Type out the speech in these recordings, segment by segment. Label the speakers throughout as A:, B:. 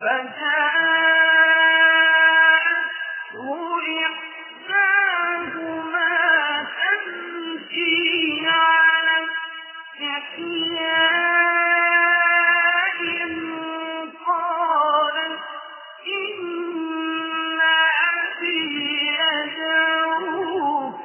A: فجاءته إحداهما تمشي على استحياء قالت إن أبي يدعوك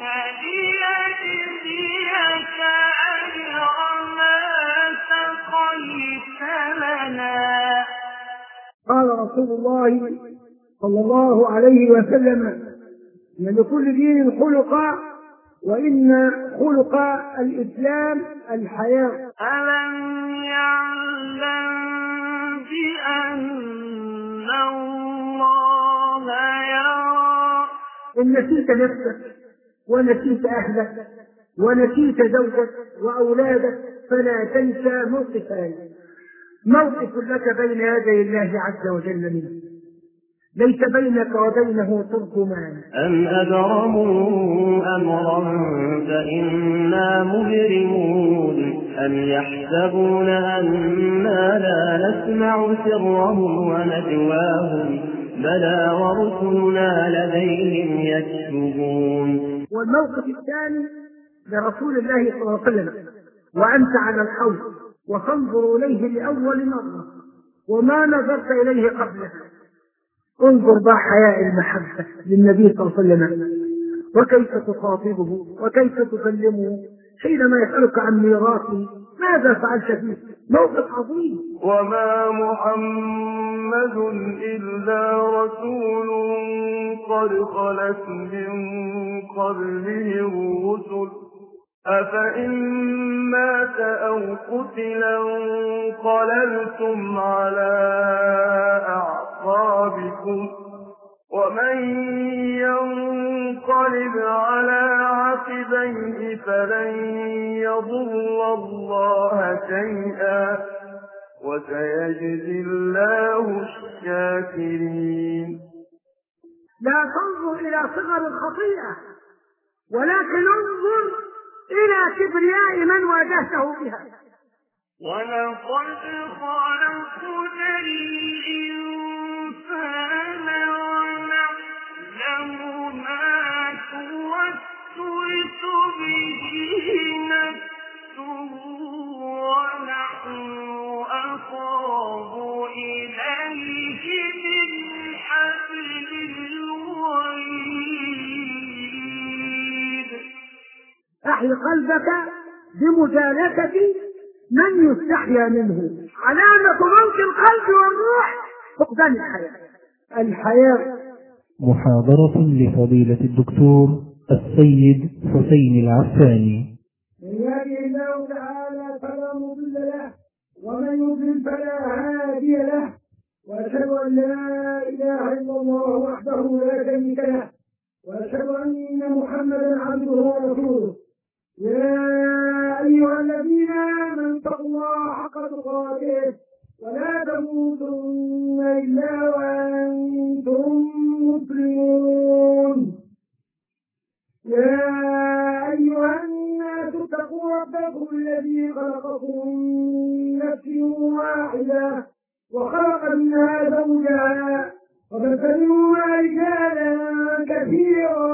A: ليجزيك أجر ما سقيت لنا.
B: قال رسول الله صلى الله عليه وسلم إن لكل دين خلقا وإن خلق الإسلام الحياء.
A: ألم يعلم بأن الله يرى.
B: إن نسيت نفسك ونسيت أهلك ونسيت زوجك وأولادك فلا تنسى موقفان: موقف لك بين يدي الله عز وجل منه، ليس بينك وبينه ترجمان.
C: أم أبرموا أمرا فإنا مجرمون أم يحسبون أنا لا نسمع سرهم ونجواهم بلى ورسلنا لديهم يكتبون.
B: والموقف الثاني لرسول الله صلى الله عليه وسلم وأنت على الحوض وتنظر إليه لأول مرة وما نظرت إليه قبلها. انظر بقى حياء المحبة للنبي صلى الله عليه وسلم وكيف تخاطبه وكيف تكلمه حينما يسألك عن ميراثه ماذا فعلت فيه. موقف عظيم.
D: وما محمد إلا رسول قد خلت من قبله الرسل أفإن مات أو قتلا انقلبتم على أعقابكم ومن ينقلب على عقبيه فلن يضر الله شيئا وسيجزي الله الشاكرين.
B: لا تنظر إلى صغر الخطيئة ولكن انظر إلى كبرياء من واجهته بها.
A: ولقد خلقنا الإنسان ونعلم ما توسوس به نفسه ونحن أقرب إليه من حبل الوريد.
B: أحي قلبك بمجالسة من يستحيا منه. علامة موت القلب والروح فقدان الحياة.
E: محاضرة لفضيلة الدكتور السيد حسين العفاني.
B: من يهده الله تعالى فلا مضل له ومن يضلل فلا هادي له وأشهد أن لا إله إلا الله وحده لا شريك له وأشهد أن محمدا عبده ورسوله. يا أيها الذين آمنوا اتقوا الله حق تقاته ولا تموتن إلا وأنتم مسلمون. يا أيها الناس اتقوا ربكم الذي خلقكم من نفس واحدة وخلق منها زوجها وبث منهما رجالا كثيرا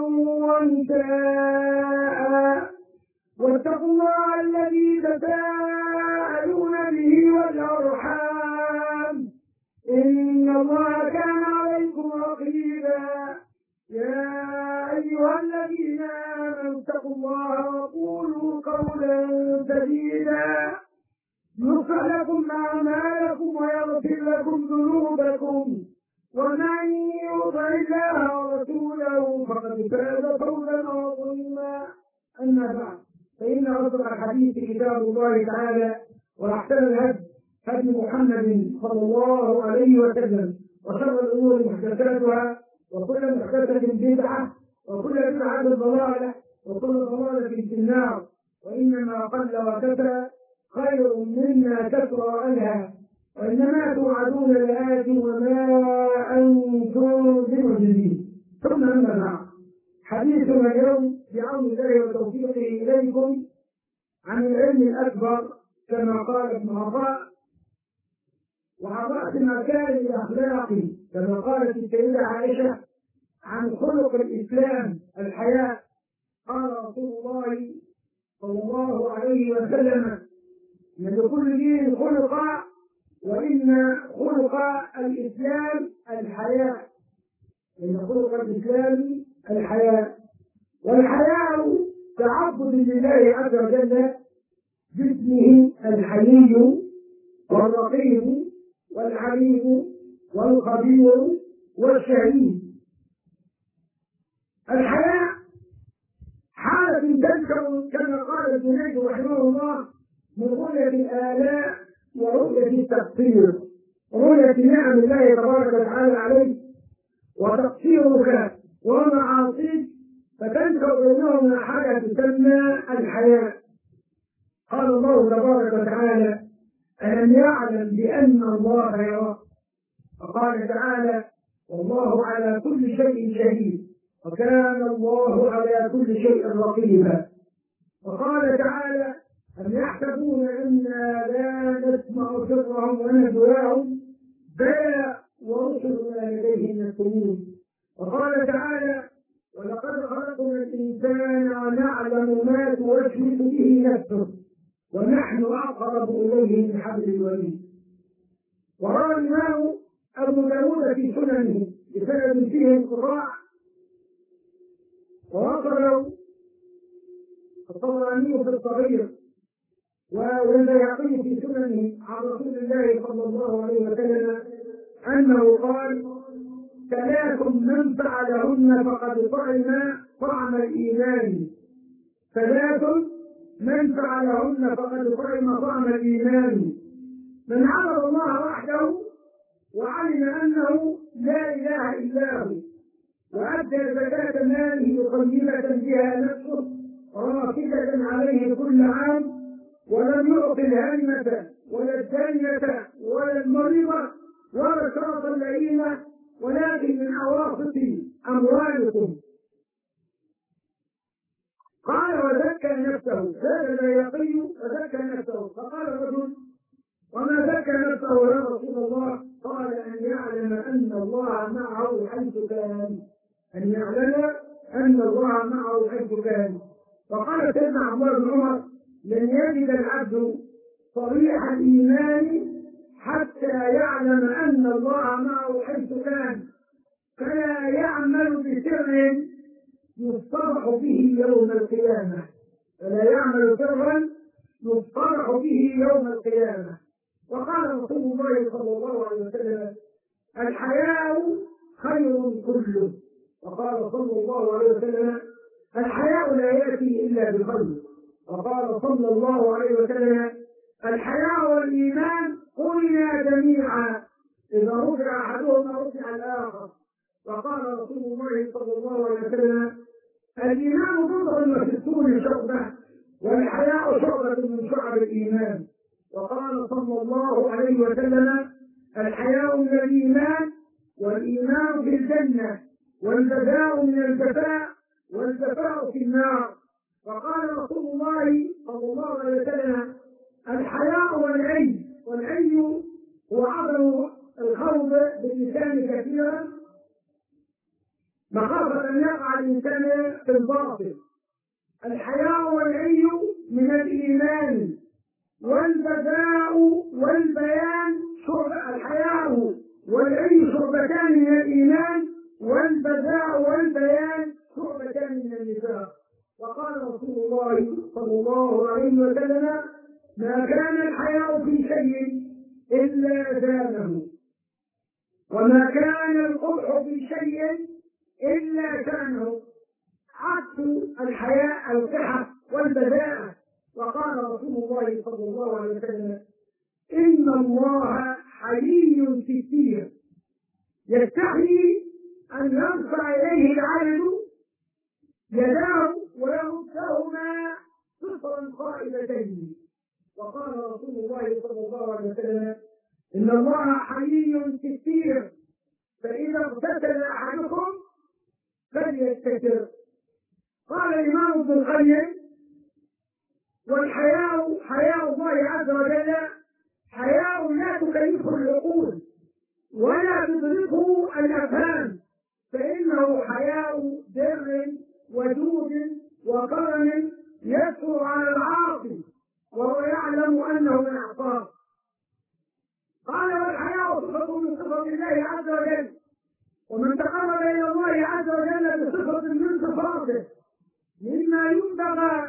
B: ونساء واتقوا الله الذي تساءلون به والأرحام إن الله كان عليكم رقيبا. يا أيها الذين آمنوا اتقوا الله وقولوا قولا سديدا يصلح لكم أعمالكم ويغفر لكم ذنوبكم ومن يطع الله ورسوله فقد فاز فوزا عظيما. أما بعد فإن أصدق الحديث كتاب الله تعالى وأحسن الهدي هدي محمد صلى الله عليه وسلم وشر الأمور محدثاتها وكل محدثة بدعة وكل بدعة ضلالة وكل ضلالة في النار. وإنما قل وكفى خير مما كثر أنها وإنما توعدون لآت وما أنتم بمعجزين. ثم أما بعد حديثنا اليوم بعون الله وتوفيقه إليكم عن العلم الأكبر كما قال ابن عطاء وعن رأس المكارم الأخلاقي كما قالت السيدة عائشة عن خلق الإسلام الحياء. قال رسول الله صلى الله عليه وسلم: من لكل دين خلق وإن خلق الإسلام الحياء. إن خلق الإسلام الحياء، والحياء تعبد لله عز وجل باسمه الحيي والرقيب والعليم والخبير والشهيد. الحياء حالة تذكر كما قال الجنيد رحمه الله من رؤية الآلاء ورؤية التقصير، رؤية نعم الله تبارك وتعالى عليك وتقصيرك ومعاصيك، فتنشأ بينهما حاجة تسمى الحياء. قال الله تبارك وتعالى: ألم يعلم بأن الله يرى؟ وقال تعالى: والله على كل شيء شهيد وكان الله على كل شيء رقيبا. وقال تعالى: أم يحسبون أنا لا نسمع سرهم ونجواهم بلى ورسلنا لديهم يكتبون. وقال تعالى: ولقد خلقنا الإنسان ونعلم ما توسوس به نفسه ونحن أقرب إليه من حبل الوريد. وروى الإمام أبو داود في سننه بسند فيه انقطاع، ووصله الطبراني في الصغير والبيهقي في سننه عن رسول الله صلى الله عليه وسلم أنه قال: ثلاث من فعلهن فقد طعم الإيمان. ثلاث من فعلهن فقد طعم الإيمان: من عبد الله وحده وعلم أنه لا إله إلا هو، وأدى زكاة ماله طيبة بها نفسه رافدة عليه كل عام، ولم يعط الهمة ولا الدانية ولا المريضة ولا الشرط اللئيمة، ولكن من أواسط أموالكم. قال: وزكى نفسه. زاد البيهقي: وزكى نفسه. فقال الرجل: وما زكى نفسه يا رسول الله؟ قال: أن يعلم أن الله معه حيث كان. أن يعلم أن الله معه حيث كان. وقال سيدنا عبد الله بن عمر: لن يجد العبد صريح الإيمان حتى يعلم أن الله معه حيث كان، فلا يعمل بسر يصطلح به يوم القيامة. فلا يعمل سرا يصطلح به يوم القيامة. وقال رسول الله صلى الله عليه وسلم: الحياء خير كله. وقال صلى الله عليه وسلم: الحياء لا يأتي إلا بخير. وقال صلى الله عليه وسلم: الحياء والإيمان قلنا جميعا، إذا رفع أحدهما رفع الآخر. وقال رسول الله صلى الله عليه وسلم: الإيمان بضع وستون شعبة والحياء شعبة من شعب الإيمان. وقال صلى الله عليه وسلم: الحياء من الإيمان والإيمان في الجنة والجزاء من الجزاء والجزاء في النار. وقال رسول الله صلى الله عليه وسلم: الحياء والعي. والعي هو عدم الخوض باللسان كثيرا مخافة أن يقع الإنسان في الباطل. الحياء والعي من الإيمان، والبذاء والبيان الحياء والعي شعبتان من الإيمان، والبذاء والبيان شعبتان من النفاق. وقال رسول الله صلى الله عليه وسلم: ما كان الحياء في شيء إلا زانه، وما كان القبح في شيء إلا كانه. عكس الحياء القحة والبذاءة. وقال رسول الله صلى الله عليه وسلم: إن الله حيي ستير يستحيي أن يرفع إليه العبد يداه ويردهما صفرا قائلتين. وقال رسول الله صلى الله عليه وسلم: إن الله حيي ستير فإذا اغتسل أحدكم فليستتر. قال الإمام ابن القيم: والحياء حياء الله عز وجل حياء لا تكلفه العقول ولا تدركه الأفهام، فإنه حياء بر وجود وكرم يسهر على العاصي وهو يعلم أنه من أعصاه. قال والحياء صفة من صفات الله عز وجل، ومن تقرب إلى الله عز وجل بصفة من صفاته مما ينبغي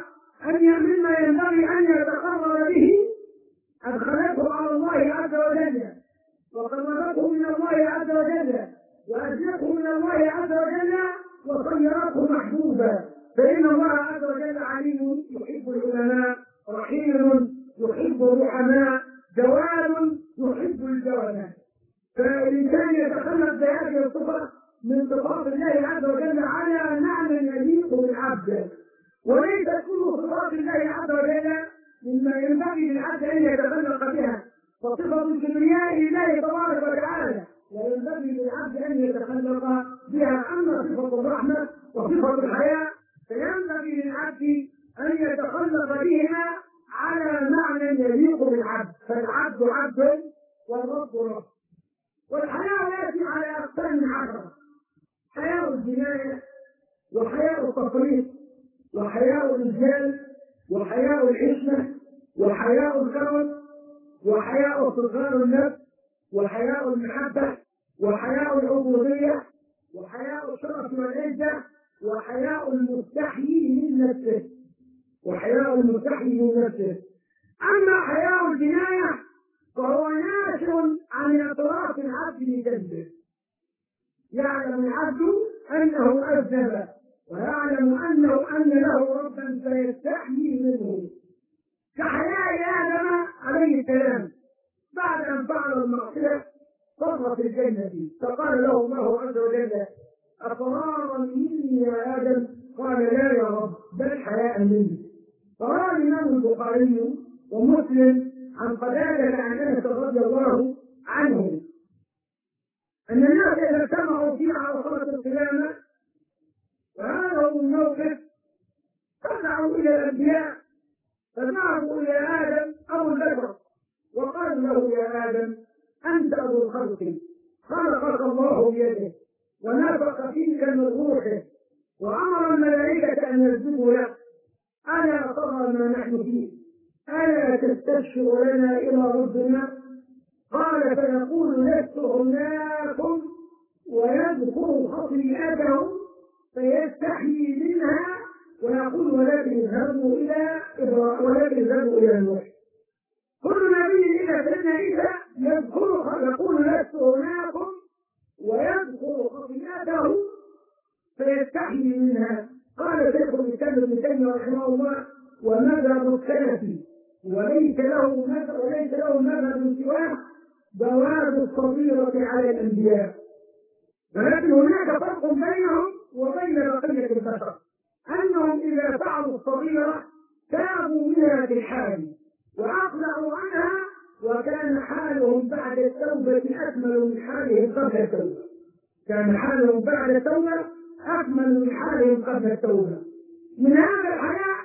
B: أن يتقرب به أدخلته على الله عز وجل وقربته من الله عز وجل وأجلته من الله عز وجل وصيرته محبوبا، فإن الله عز وجل عليم يحب العلماء، رحيم يحب الرحماء، جواد يحب الجواد. فالإنسان يتخلق بهذه الصفة من صفات الله عز وجل على معنى يليق بالعبد، وليس كل صفات الله عز وجل مما ينبغي للعبد أن يتخلق بها، فصفة الكبرياء لله تبارك وتعالى لا ينبغي للعبد أن يتخلق بها. أما صفة الرحمة وصفة الحياة فينبغي للعبد أن يتخلق بها على معنى يليق بالعبد، فالعبد عبد والرب رب. والحياة يأتي على أقسام 10: حياء الجناية، وحياء التفريط، وحياء الرجال، وحياء الحشمة، وحياء الكرم، وحياء صغار النفس، وحياء المحبة، وحياء العبودية، وحياء الشرف والعزة، وحياء المستحيي من نفسه، وحياء المستحيي من نفسه. أما حياء الجناية فهو ناشئ عن اعتراف العبد بذنبه، يعلم العبد أنه أذنب ويعلم أن له ربا فيستحيي منه، كحياء آدم عليه السلام بعد أن فعل المعصية صرف في الجنة فقال له الله عز وجل: أفرارا مني يا آدم؟ قال: لا يا رب، بل حياء مني. فروى الإمام البخاري ومسلم عن قتادة عن أنس رضي الله عنه أن الناس إذا اجتمعوا في عرصات القيامة وهذا هو الموقف رجعوا إلى الأنبياء فذهبوا إلى آدم أبو البشر وقالوا له: يا آدم، أنت أبو الخلق، خلقك الله بيده ونفخ فيك من روحه وأمر الملائكة أن يسجدوا لك، ألا ترى ما نحن فيه؟ ألا تستشفع لنا إلى ربنا؟ قال: فيقول: لست هناكم، ويذكر خطيئته فيستحيي منها ويقول: ولكن اذهبوا إلى نوح. كل نبي إذا سيدنا عيسى يقول: لست هناكم، ويذكر خطيئته فيستحيي منها. قال شيخ الإسلام ابن تيمية رحمه الله: ومذهب السلف وليس له مذهب سواه جواز الصغيرة على الأنبياء، ولكن هناك فرق بينهم وبين بقية البشر، أنهم إذا فعلوا الصغيرة تابوا منها بالحال وأقلعوا عنها، وكان حالهم بعد التوبة أكمل من حالهم قبل التوبة. كان حالهم بعد التوبة أكمل من حالهم قبل التوبة. من هذا الحياء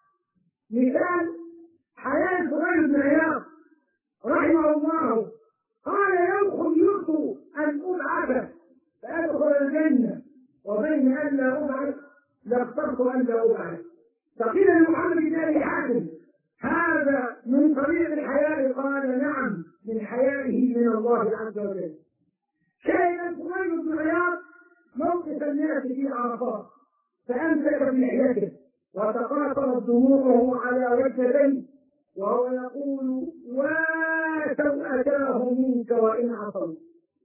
B: مثال حياة الفضيل بن عياض رحمه الله، قال: يرث أن أبعث فأدخل الجنة، وبين أن لا أبعث لاخترت أن لا أبعث. فقيل لمحمد بن أبي حاتم: هذا من طريق الحياء؟ قال: نعم، من حيائه من الله عز وجل. شهد الفضيل بن عياض موقف الناس في عرفات فأمسك بلحيته وتقاطرت دموعه على وجهه وهو يقول: واتوا منك وإن عصوا،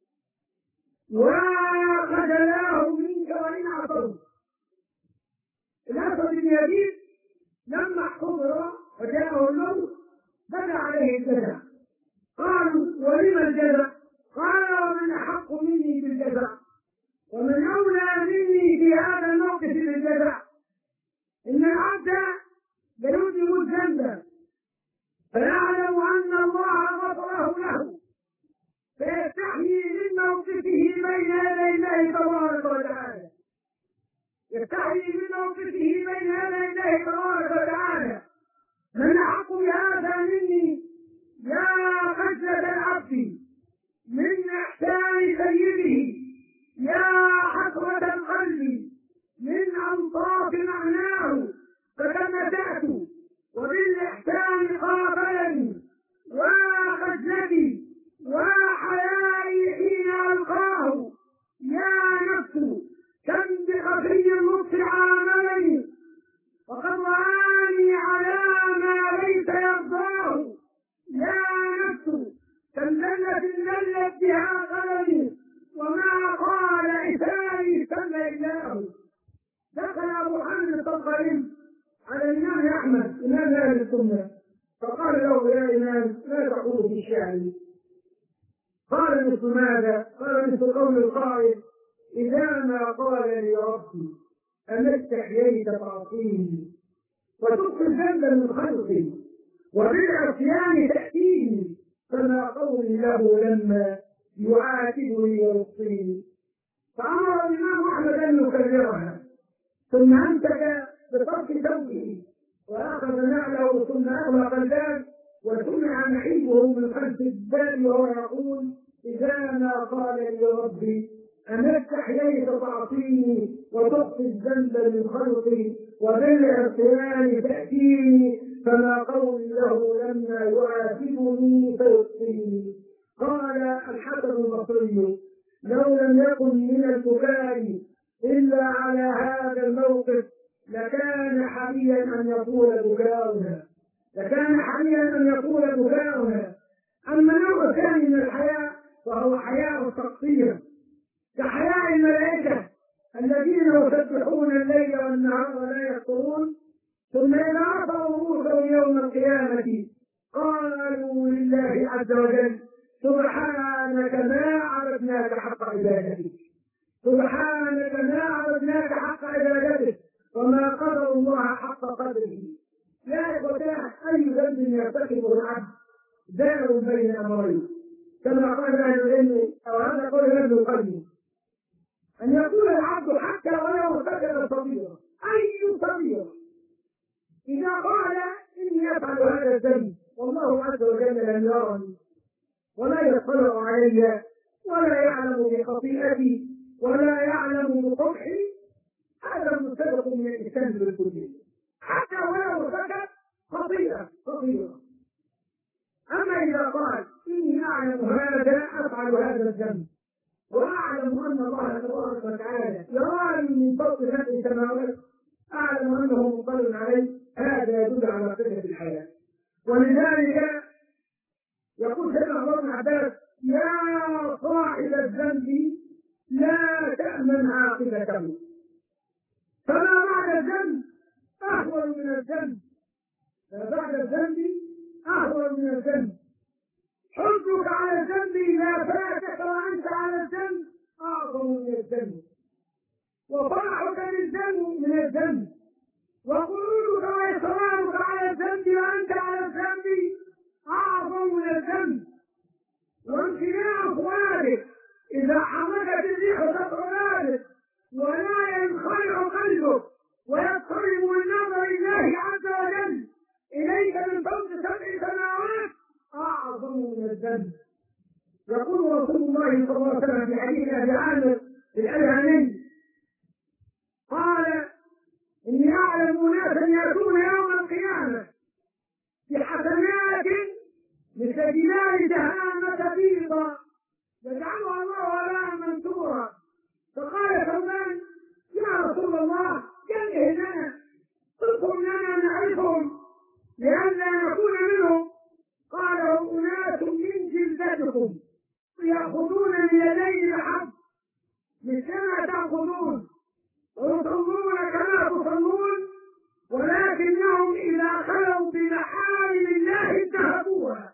B: وخذلاه منك وإن عصوا. الأسود بن يزيد لما احتضر وجاءه الموت بدا عليه الجزع. قالوا: ولم الجزع؟ قال: ومن أحق مني بالجزع، ومن أولى مني في هذا الموقف بالجزع. إن العبد ليذنب الذنب فيعلم أن الله غفره له فيستحيي من موقفه بين يدي الله تبارك وتعالى، يستحيي من موقفه بين يدي الله تبارك وتعالى: من أحق بهذا مني؟ يا قد يعني. قال مثل ماذا؟ قال مثل قول القائل: إذا ما قال لي ربي أما استحييت تعصيني وتخفي الذنب من خلقي وبالعصيان تأتيني، فما قولي له لما يعاتبني ويوصيني. فأمر الإمام أحمد أن يكررها، ثم أمسك بطرف ثوبه وأخذ نعله ثم أغلق الباب، وسمع نحيبه من خلف الباب وهو يقول: إذا ما قال لي ربي أما استحييت تعصيني وتخفي الذنب من خلقي وبالعصيان تأتيني، فما قولي له لما يعاتبني فيوصيني. قال الحسن البصري: لو لم يكن من البكاء إلا على هذا الموقف لكان حريا أن يطول بكاؤنا، أما النوع الثاني من الحياء فهو حياء التقصير، كحياء الملائكة الذين يسبحون الليل والنهار ولا يفطرون، ثم إذا رفعوا رؤوسهم يوم القيامة قالوا لله عز وجل: سبحانك ما عبدناك حق عبادتك وما قدر الله حق قدره. يا إخوتاه، أي ذنب يرتكبه العبد دار بين أمرين، كما قال أهل العلم، أو هذا قول ابن القيم: أن يقول العبد حتى ولو ارتكب صغيرة، أي صغيرة، إذا قال إني أفعل هذا الذنب والله عز وجل لم يرني ولا يطلع علي ولا يعلم بخطيئتي ولا يعلم بقبحي، هذا مستبق من الإنسان بالكلية حتى ولو ارتكب خطيئة صغيرة. أما إذا قال إني أعلم هذا أفعل هذا الذنب وأعلم أن الله تبارك وتعالى يراني من فوق سبع سماوات، أعلم أنه مطلع علي، هذا يدل على قلة الحياة. ولذلك يقول سيدنا عمر بن عباس: يا صاحب الذنب لا تأمن عاقبته، فما بعد الذنب أهون من الذنب، حزنك على الذنب إذا فاتك وأنت على الذنب أعظم من الذنب، وفرحك بالذنب من الذنب، وخروجك وإصرارك على الذنب وأنت على الذنب أعظم من الذنب، وامتناع فؤادك إذا حركت الريح تطردك ولا ينخلع قلبك ويضطرب من نظر الله عز وجل إليك من فوق سبع سماوات أعظم من الذنب. يقول رسول الله صلى الله عليه وسلم في حديث أبي عامر الألهمي قال: إني أعلم ناسا يأتون يوم القيامة بحسنات مثل جبال جهنم بيضا يجعلها الله وراء منثورا. فقال ثوبان: يا رسول الله كم لنا، اذكر لنا نعرفهم لئلا نكون منهم. قال: أناس من جلدتكم يأخذون من يدي الحق مثلما تأخذون ويصلون كما تصلون، ولكنهم إذا خلوا بمحارم الله انتهكوها،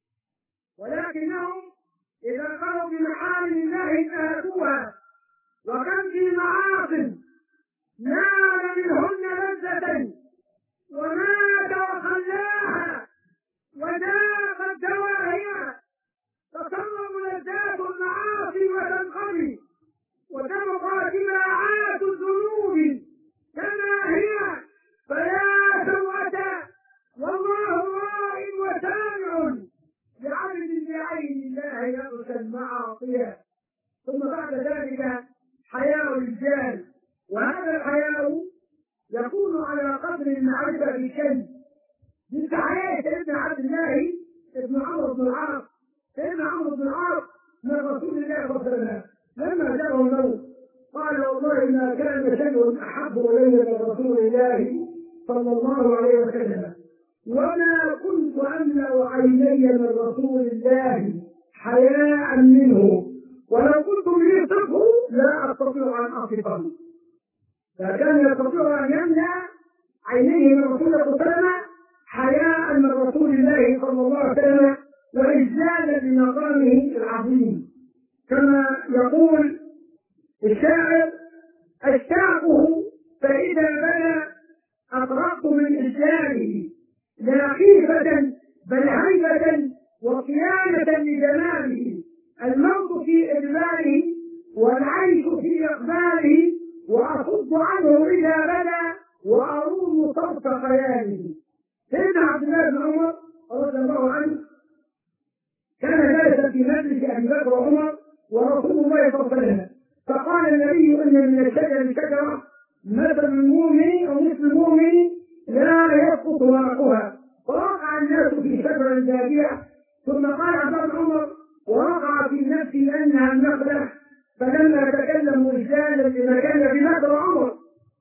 B: وكم في معاصٍ نال منهن لذة ومات وخلاها وذاقت دواهيها، تصرف لذات المعاصي وتنقضي وتبقى جماعات الذنوب كما هي، فيا سوءة والله راء وسامع لعبد بعين الله يغشى المعاصي. ثم بعد ذلك حياء الرجال، وهذا الحياء يكون على قدر المعرفة بالشيء، مثل حياء سيدنا عبد الله بن عمرو بن العاص. سيدنا عمرو بن العاص من رسول الله صلى الله عليه وسلم لما جاءه الموت قال: والله ما كان شيء أحب إلي من رسول الله صلى الله عليه وسلم، وما كنت أملأ عيني من رسول الله حياء منه، ولو كنت لي صفه لا أستطيع أن أصفه. فكان يستطيع أن يملأ عينيه من رسول الله صلى الله عليه وسلم حياء من رسول الله صلى الله عليه وسلم، وإجلالا لمقامه العظيم. كما يقول الشاعر: أشتاقه فإذا بدا أطرقت من إجلاله، لا خيفة بل هيبة وصيانة لجماله، الموت في إدباره والعيش في إقباله، وأصد عنه إذا بدا وأروم صوت خياله. سيدنا عبد الله بن عمر رضي الله عنه كان جالسا في مجلس أبي بكر وعمر ورسول الله صلى الله عليه وسلم، فقال النبي: إن من الشجر شجرة مثل المؤمن أو مثل المؤمن لا يسقط ورقها، ووقع الناس في شجرة زاهية. ثم قال عبد الله بن عمر: ووقع في نفسي أنها النخلة، فلما تكلموا إجلالا لما كان في بكر وعمر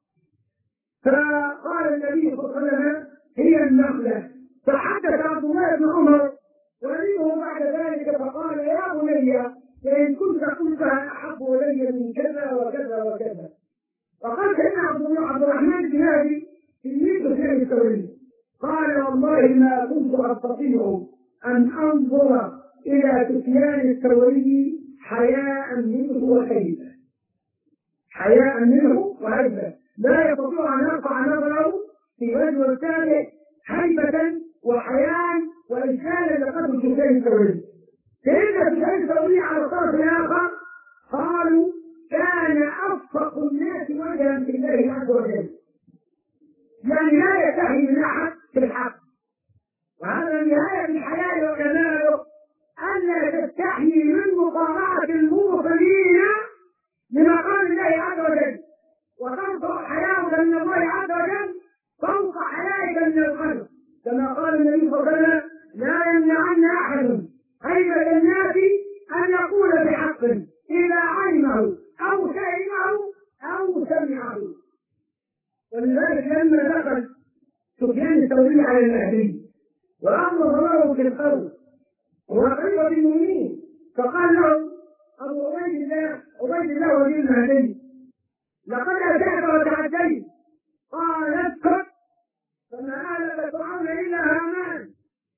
B: فقال النبي صلى الله عليه وسلم: هي النخلة. فحدث عبد الله بن عمر وليه بعد ذلك فقال: يا بني، فإن كنت قلتها أحب إلي من كذا وكذا وكذا. فقال سيدنا عبد الرحمن بن هادي تلميذ سفيان الثوري قال: والله ما كنت أستطيع أن أنظر إلى سفيان الثوري حياء منه وهيبة، حياء منه وهيبة، لا يستطيع أن يرفع نظره في وجه الثاني هيبة وحياء وإجلالا لقدر سفيان الثوري. سيدنا سفيان الثوري على الطرف الآخر قالوا: كان أصدق الناس وجها في الله عز وجل، يعني لا يستحي من أحد في الحق، وهذا نهاية الحياة وكماله ألا تستحي من مطاوعة الموصلين لمقام الله عز وجل، وترفع حياؤك من الله عز وجل فوق حيائك من الخلق، كما قال النبي صلى الله عليه وسلم: لا يمنعن أحد هيبة الناس أن يقول بحق إذا علمه أو فهمه أو سمعه. ولذلك لما دخل سفيان الثوري على المهدي وأمر الله في القول وخير المؤمنين فقال له أبو عبيد الله ولي المهدي: لقد أتاك وتعديت. قال: اسكت، فما آلك فرعون إلا هامان.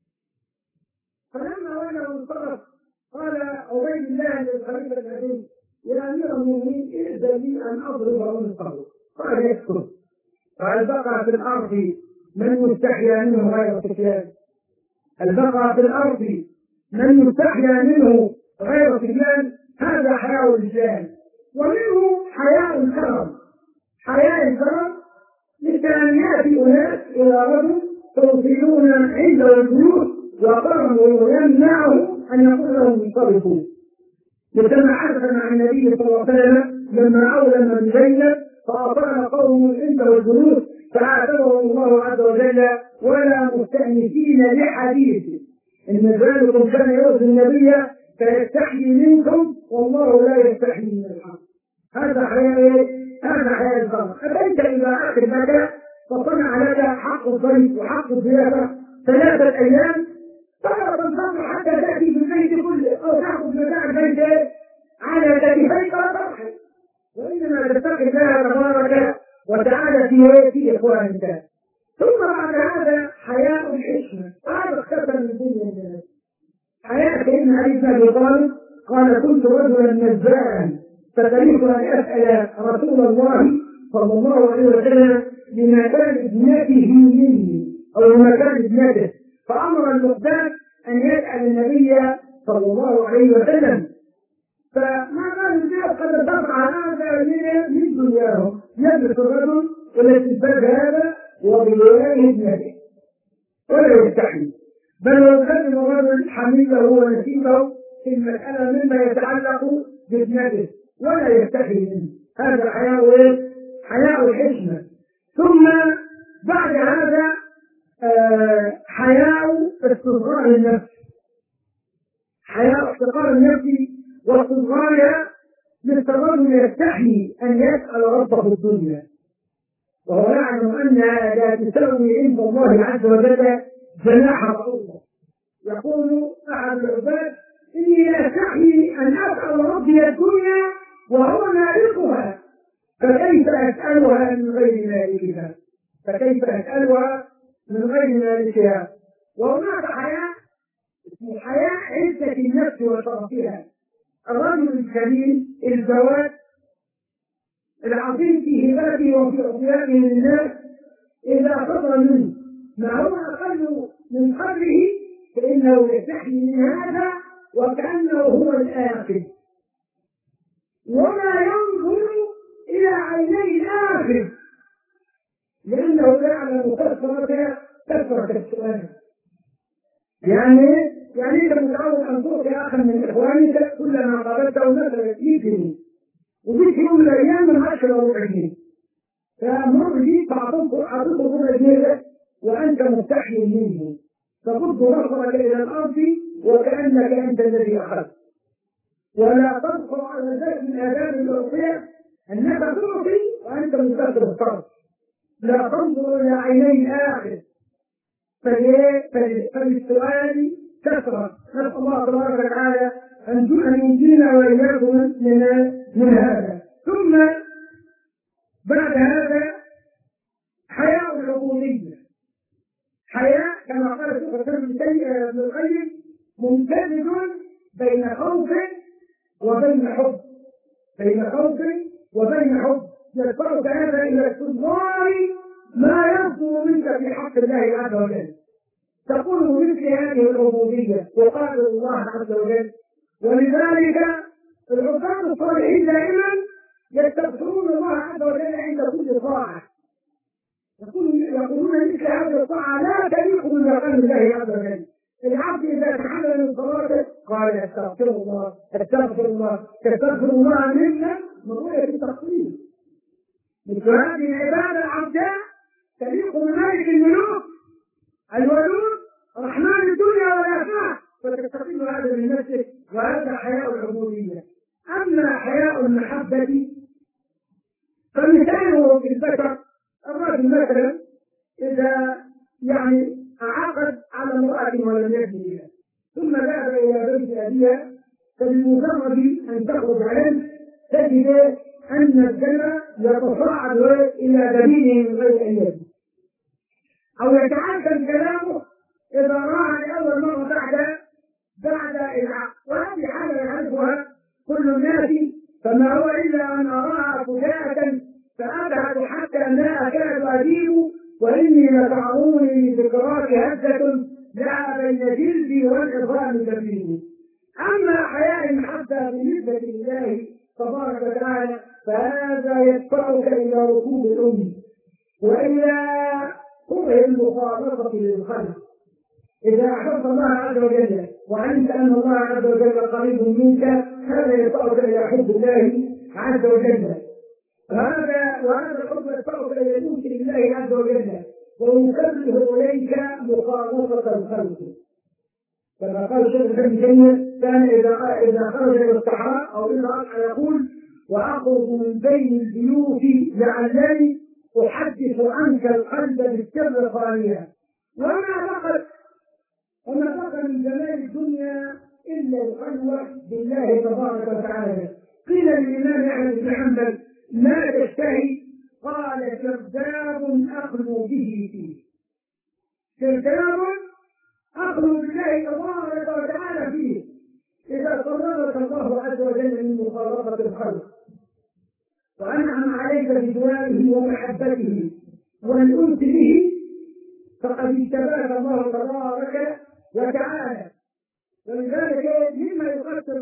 B: فلما وجهه انصرف قال عبيد الله للخليفة المهدي: يا أمير المؤمنين إذن لي أن أضرب عنقه. قال: اسكت. قال: بقى في الأرض من يستحيا منه غير سفيان، البقى في الأرض من يستحيا منه غير سفيان، هذا حياء الرجال. ومنه حياء الكرم. حياء الكرم مثل أن يأتي أناس إلى رجل فيصيبون عنده البيوت وقرروا يمنعه أن يقول لهم انصرفوا، مثل حدث مع النبي صلى الله عليه وسلم لما أولم من زينب فأطال قوم عنده الجلوس فعاتبه الله عز وجل: ولا مستأنسين لحديثه إن ذلكم كان يؤذي النبي فيستحيي منكم والله لا يستحيي من الحق. هذا حياء الكرم. أتيت إلى آخر مدى فصنع لك حق الضيف وحق الضيافة 3 أيام فلا تنتظر حتى تأتي بالبيت كله أو تأخذ متاع البيت على كتفيك وتضحك، وإنما تتقي الله تبارك وتعالى في إخوانك. ثم بعد هذا حياء الحشمة. هذا اختفى من الدنيا. حياء سيدنا علي بن أبي طالب قال: كنت رجلا نزاعا فكرهت أن أسأل رسول الله صلى الله عليه وسلم لمكان ابنته مني أو لمكان ابنته، فأمر المقداد أن يسأل النبي صلى الله عليه وسلم. فما كان الناس قد تفعل هذا من دنياهم، يجلس الرجل والاستثبات هذا وبولاء ابنته ولا يستحي، بل يكلم الرجل حميده ونسيبه في المسألة مما يتعلق بابنته ولا يستحي منه. هذا حياء الحشمة. ثم بعد هذا حياء استصغار النفس. حياء استصغار النفس واستصغارها مثل الرجل يستحي أن يسأل ربه الدنيا وهو يعلم أنها لا تساوي عند الله عز وجل جناح بعوضة. يقول أحد العباد: إني أستحي أن أسأل ربي الدنيا وهو مالكها، فكيف أسألها من غير مالكها؟ فكيف أسألها من غير مالكها؟ وهناك حياء الحياء عزة النفس وشرفها. الرجل الكريم الجواد العظيم في هبته وفي عطيانه للناس إذا صدر منه ما هو أقل من قدره فإنه يستحي من هذا وكأنه هو الآخر، ولا ينظر إلى عيني الآخر لأنه يعلم كثرة السؤال. يعني أنت متعود أن تلقي أخا من إخوانك كلما قابلته مثلا يجري وفي يوم من الأيام من 10 أو 20 فمر بيك أعطيته رجلك وأنت مستحي منه تغض بصرك إلى الأرض وكأنك أنت الذي أخذت، ولا تدخل على ذلك من آداب الأوصية أنك تعطي وأنت مستقبل الطرف، لا تنظر إلى عيني الآخر. فللسؤال كثرة. نسأل الله تبارك وتعالى أن ينجينا وإياكم من هذا. ثم بعد هذا حياء العبودية. حياء كما قال ابن القيم ممتزج بين خوف وبين حب، بين خوف وبين حب، يدفعك هذا إلى استظهار ما يصدر منك في حق الله عز وجل. تكون مثل هذه العبودية وقال الله عز وجل: ولذلك العباد الصالحين دائما يستغفرون الله عز وجل عند كل طاعة، يقولون مثل هذه الطاعة لا تليق بمقام الله عز وجل. العبد إذا تحلل من صلاته قال: استغفر الله استغفر الله تستغفر الله منا من رؤية التقصير. مثل هذه العبادة العبداء تليق بملك الملوك الودود رحمن الدنيا والآخرة، فتستقيم هذا من نفسه، وهذا حياء العبودية. أما حياء المحبة فمثاله في البشر الرجل مثلا إذا عقد على امرأة ولم يجد بها ثم ذهب إلى بيت أبيها، فبمجرد أن تخرج عنه تجد أن الدم يتصاعد إلى دمه من غير أن يجد، أو يتعدل كلامه إذا راى لأول مرة بعد العقد. وهذه حالة يعرفها كل الناس، فما هو إلا أن أراها فجاءة فأبعد حتى لا أكاد أجيب، وإني لتعظوني ذكراك هزة لا بين جلدي والعظام تبين. أما حياء المحبة بالنسبة لله تبارك وتعالى فهذا يدفعك إلى ركوب الأم وإلى كره المخالطة للخلق. إذا أحببت الله عز وجل وعلمت أن الله عز وجل قريب منك هذا يدفعك إلى حب الله عز وجل، وهذا الحب يدفعك إلى الملك لله عز وجل ويكره إليك مخالطة الخلق. كما قال الشيخ ابن تيمية كان إذا خرج إلى الصحراء أو إلى الأرض يقول: وأخرج من بين البيوت لعلني أحدث عنك القلب بالسر الخالية. وما بقى من جمال الدنيا إلا الخلوة بالله تبارك وتعالى. قيل للإمام أحمد بن حنبل: ما تشتهي؟ قال: كذاب أخلو به فيه. كذاب أخلو بالله تبارك وتعالى فيه. إذا قررك الله عز وجل من مخالطة الخلق وأنعم عليك بدعائه ومحبته والأنس به فقد اجتباك الله تبارك وتعالى. ولذلك مما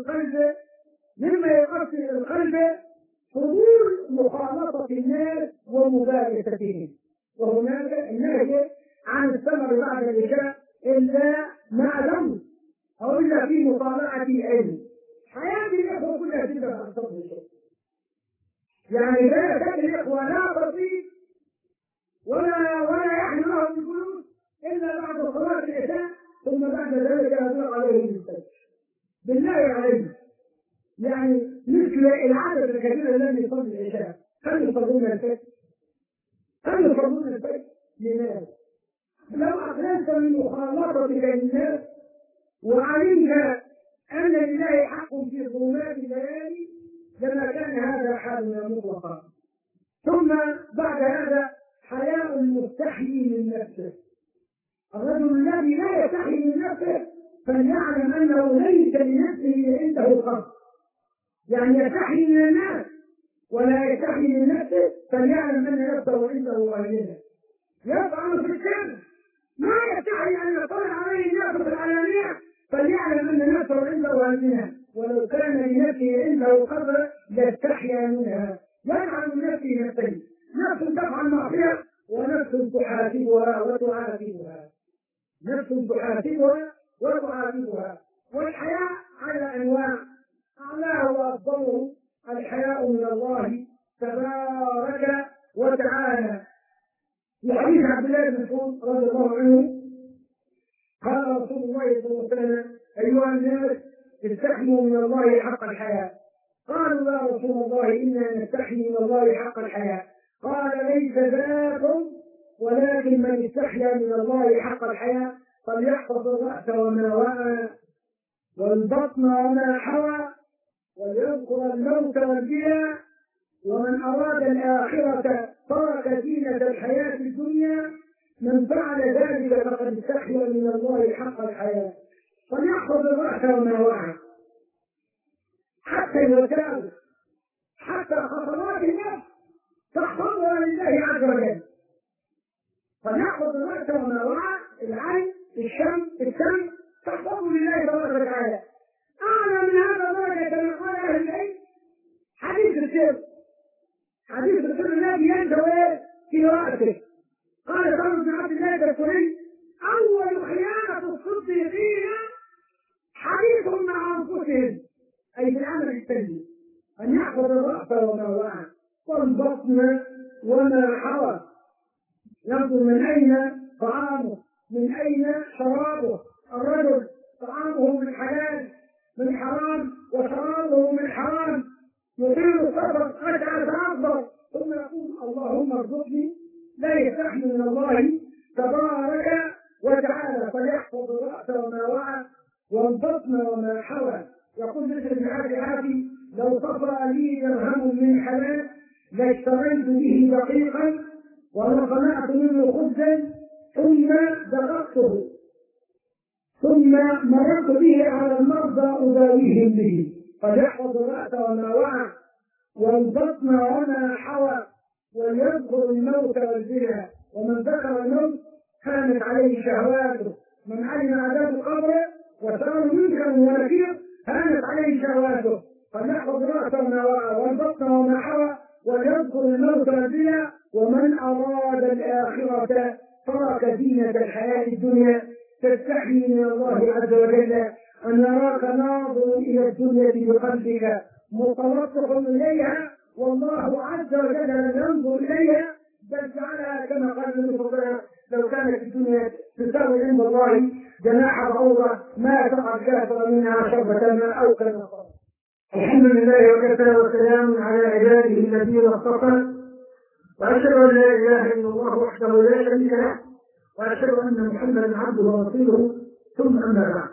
B: يقصر القلب حضور مخالطة الناس ومباحثتهم. وهناك النهي عن الثمر بعد العشاء إلا مع ذنب أو إلا في مطالعة علم. حياة الإخوة كلها تبدأ عن صدر الشيء، يعني لا تأتي الإخوة لا تصيب ولا يحمل لهم الفلوس إلا بعد صلاة العشاء، ثم بعد ذلك يدور عليهم الفجر. بالله عليهم يعني مثل العدد الكبير الذي يصلي العشاء هل يصلون الفجر؟ لماذا؟ لو أقللت من مخالطة بين الناس وعلمت أن لله حق في ظلمات الليالي لما كان هذا حالنا مطلقا. ثم بعد هذا حياء المستحيي من نفسه. الرجل الذي لا يستحي من نفسه فليعلم أنه ليس لنفسه عنده قصد، يعني يستحي من الناس ولا يستحي من نفسه، فليعلم أن نفسه عنده وعليها. يفعل في السر ما يستحي أن يطلع عليه الناس في العلانية، فليعلم أن نفسه عنده وعليها، ولو كان لنفسه عنده قدر لاستحيا منها. يفعل من نفسه نفسين، نفس تفعل معصية ونفس تحاسبها وتعاتبها، نفس تحاسبها وتعاتبها. والحياء على أنواع، أعلاه وأفضله الحياء من الله تبارك وتعالى. في حديث عبد الله بن مسعود رضي الله عنه قال رسول الله صلى الله عليه وسلم: أيها الناس استحيوا من الله حق الحياء. قالوا: يا رسول الله إنا نستحيي من الله حق الحياء. قال: ليس ذاكم، ولكن من استحيا من الله حق الحياء فليحفظ الرأس وما وعى والبطن وما حوى وليذكر الموت والبلى، ومن أراد الآخرة ترك زينة الحياة الدنيا. من فعل ذلك فقد استحيا من الله حق الحياة فليحفظ الرأس وما وعى، حتى الوساوس، حتى خطوات النفس تحفظها لله عز وجل. فليحفظ الرأس وما وعى، العين، الشم تحفظه لله تبارك وتعالى. أعلى من هذا درجة كما قال أهل العلم حديث السر، حديث السر الذي ينتهي في رأسه. قال سالم بن عبد الله الدستوري: أول خيانة الصديقين حديث مع أنفسهم، أي في العمل السيء، أن يحفظ الرأس وما وعى والبطن وما حوى، ينظر من أين طعامه، من أين شرابه. الرجل طعامه من حلال من حرام وشرابه من حرام، يطيل السفر رجع تنظر ثم يقول: اللهم ارزقني. لا يستحي من الله تبارك وتعالى فليحفظ الرأس وما وعى والبطن وما حوى. يقول مثل ابن عبد العافي: لو صفى لي درهم من حلال لاشتريت به دقيقا ولصنعت منه خبزا ثم دققته ثم مررت به على المرضى أداويهم به. فليحفظ الرأس وما وعى والبطن وما حوى وليذكر الموت والبلى. ومن ذكر الموت كانت عليه شهواته. من علم عذاب القبر وسأل منكر ونكير كانت عليه شهواته. فليحفظ الرأس وما وعى والبطن وما حوى وليذكر الموت والبلى. ومن أراد الآخرة ترك زينة الحياة الدنيا. تستحي من الله عز وجل أن يراك ناظر إلى الدنيا بقلبك متلطف إليها، والله عز وجل لم ينظر إليها بل جعلها كما قال النبي صلى الله عليه وسلم: لو كانت الدنيا تساوي عند الله جناح بعوضة ما سقى الكافر منها شربة ماء أو كما قال. الحمد لله وكفى وسلام على عباده الذين اصطفى، وأشهد أن لا إله إلا الله وحده لا شريك له، وأشهد أن محمدا عبده ورسوله. ثم أما بعد،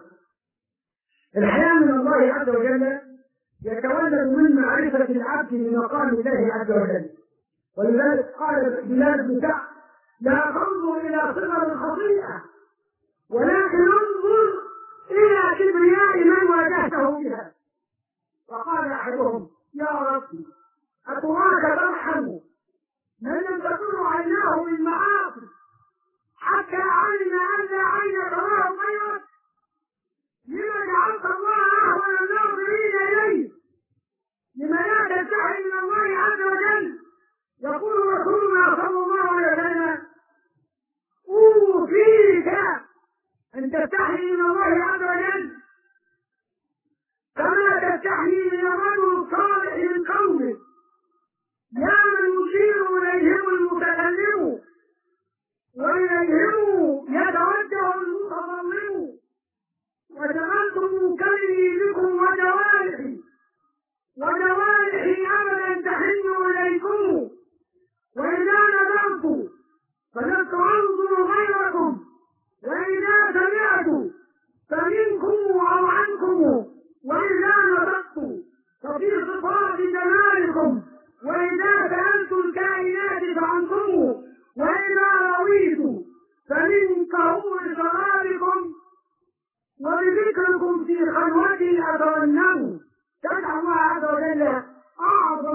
B: الحياء من الله عز وجل يتولد من معرفة العبد بمقام الله عز وجل. ولذلك قال بلال بن سعد: لا تنظر إلى صغر الخطيئة ولكن انظر إلى كبرياء من واجهته بها. فقال أحدهم: يا ربي أتراك ترحم من لم تكن عيناه بالمعاصي حتى علم أن لا عين تراه غيرك؟ لما جعلت الله أهون الناظرين إليه؟ لما لا تستحي من الله عز وجل؟ يقول رسولنا صلى الله عليه وسلم: أوصيك أن تستحي من الله عز وجل كما تستحي من الرجل الصالح للقوم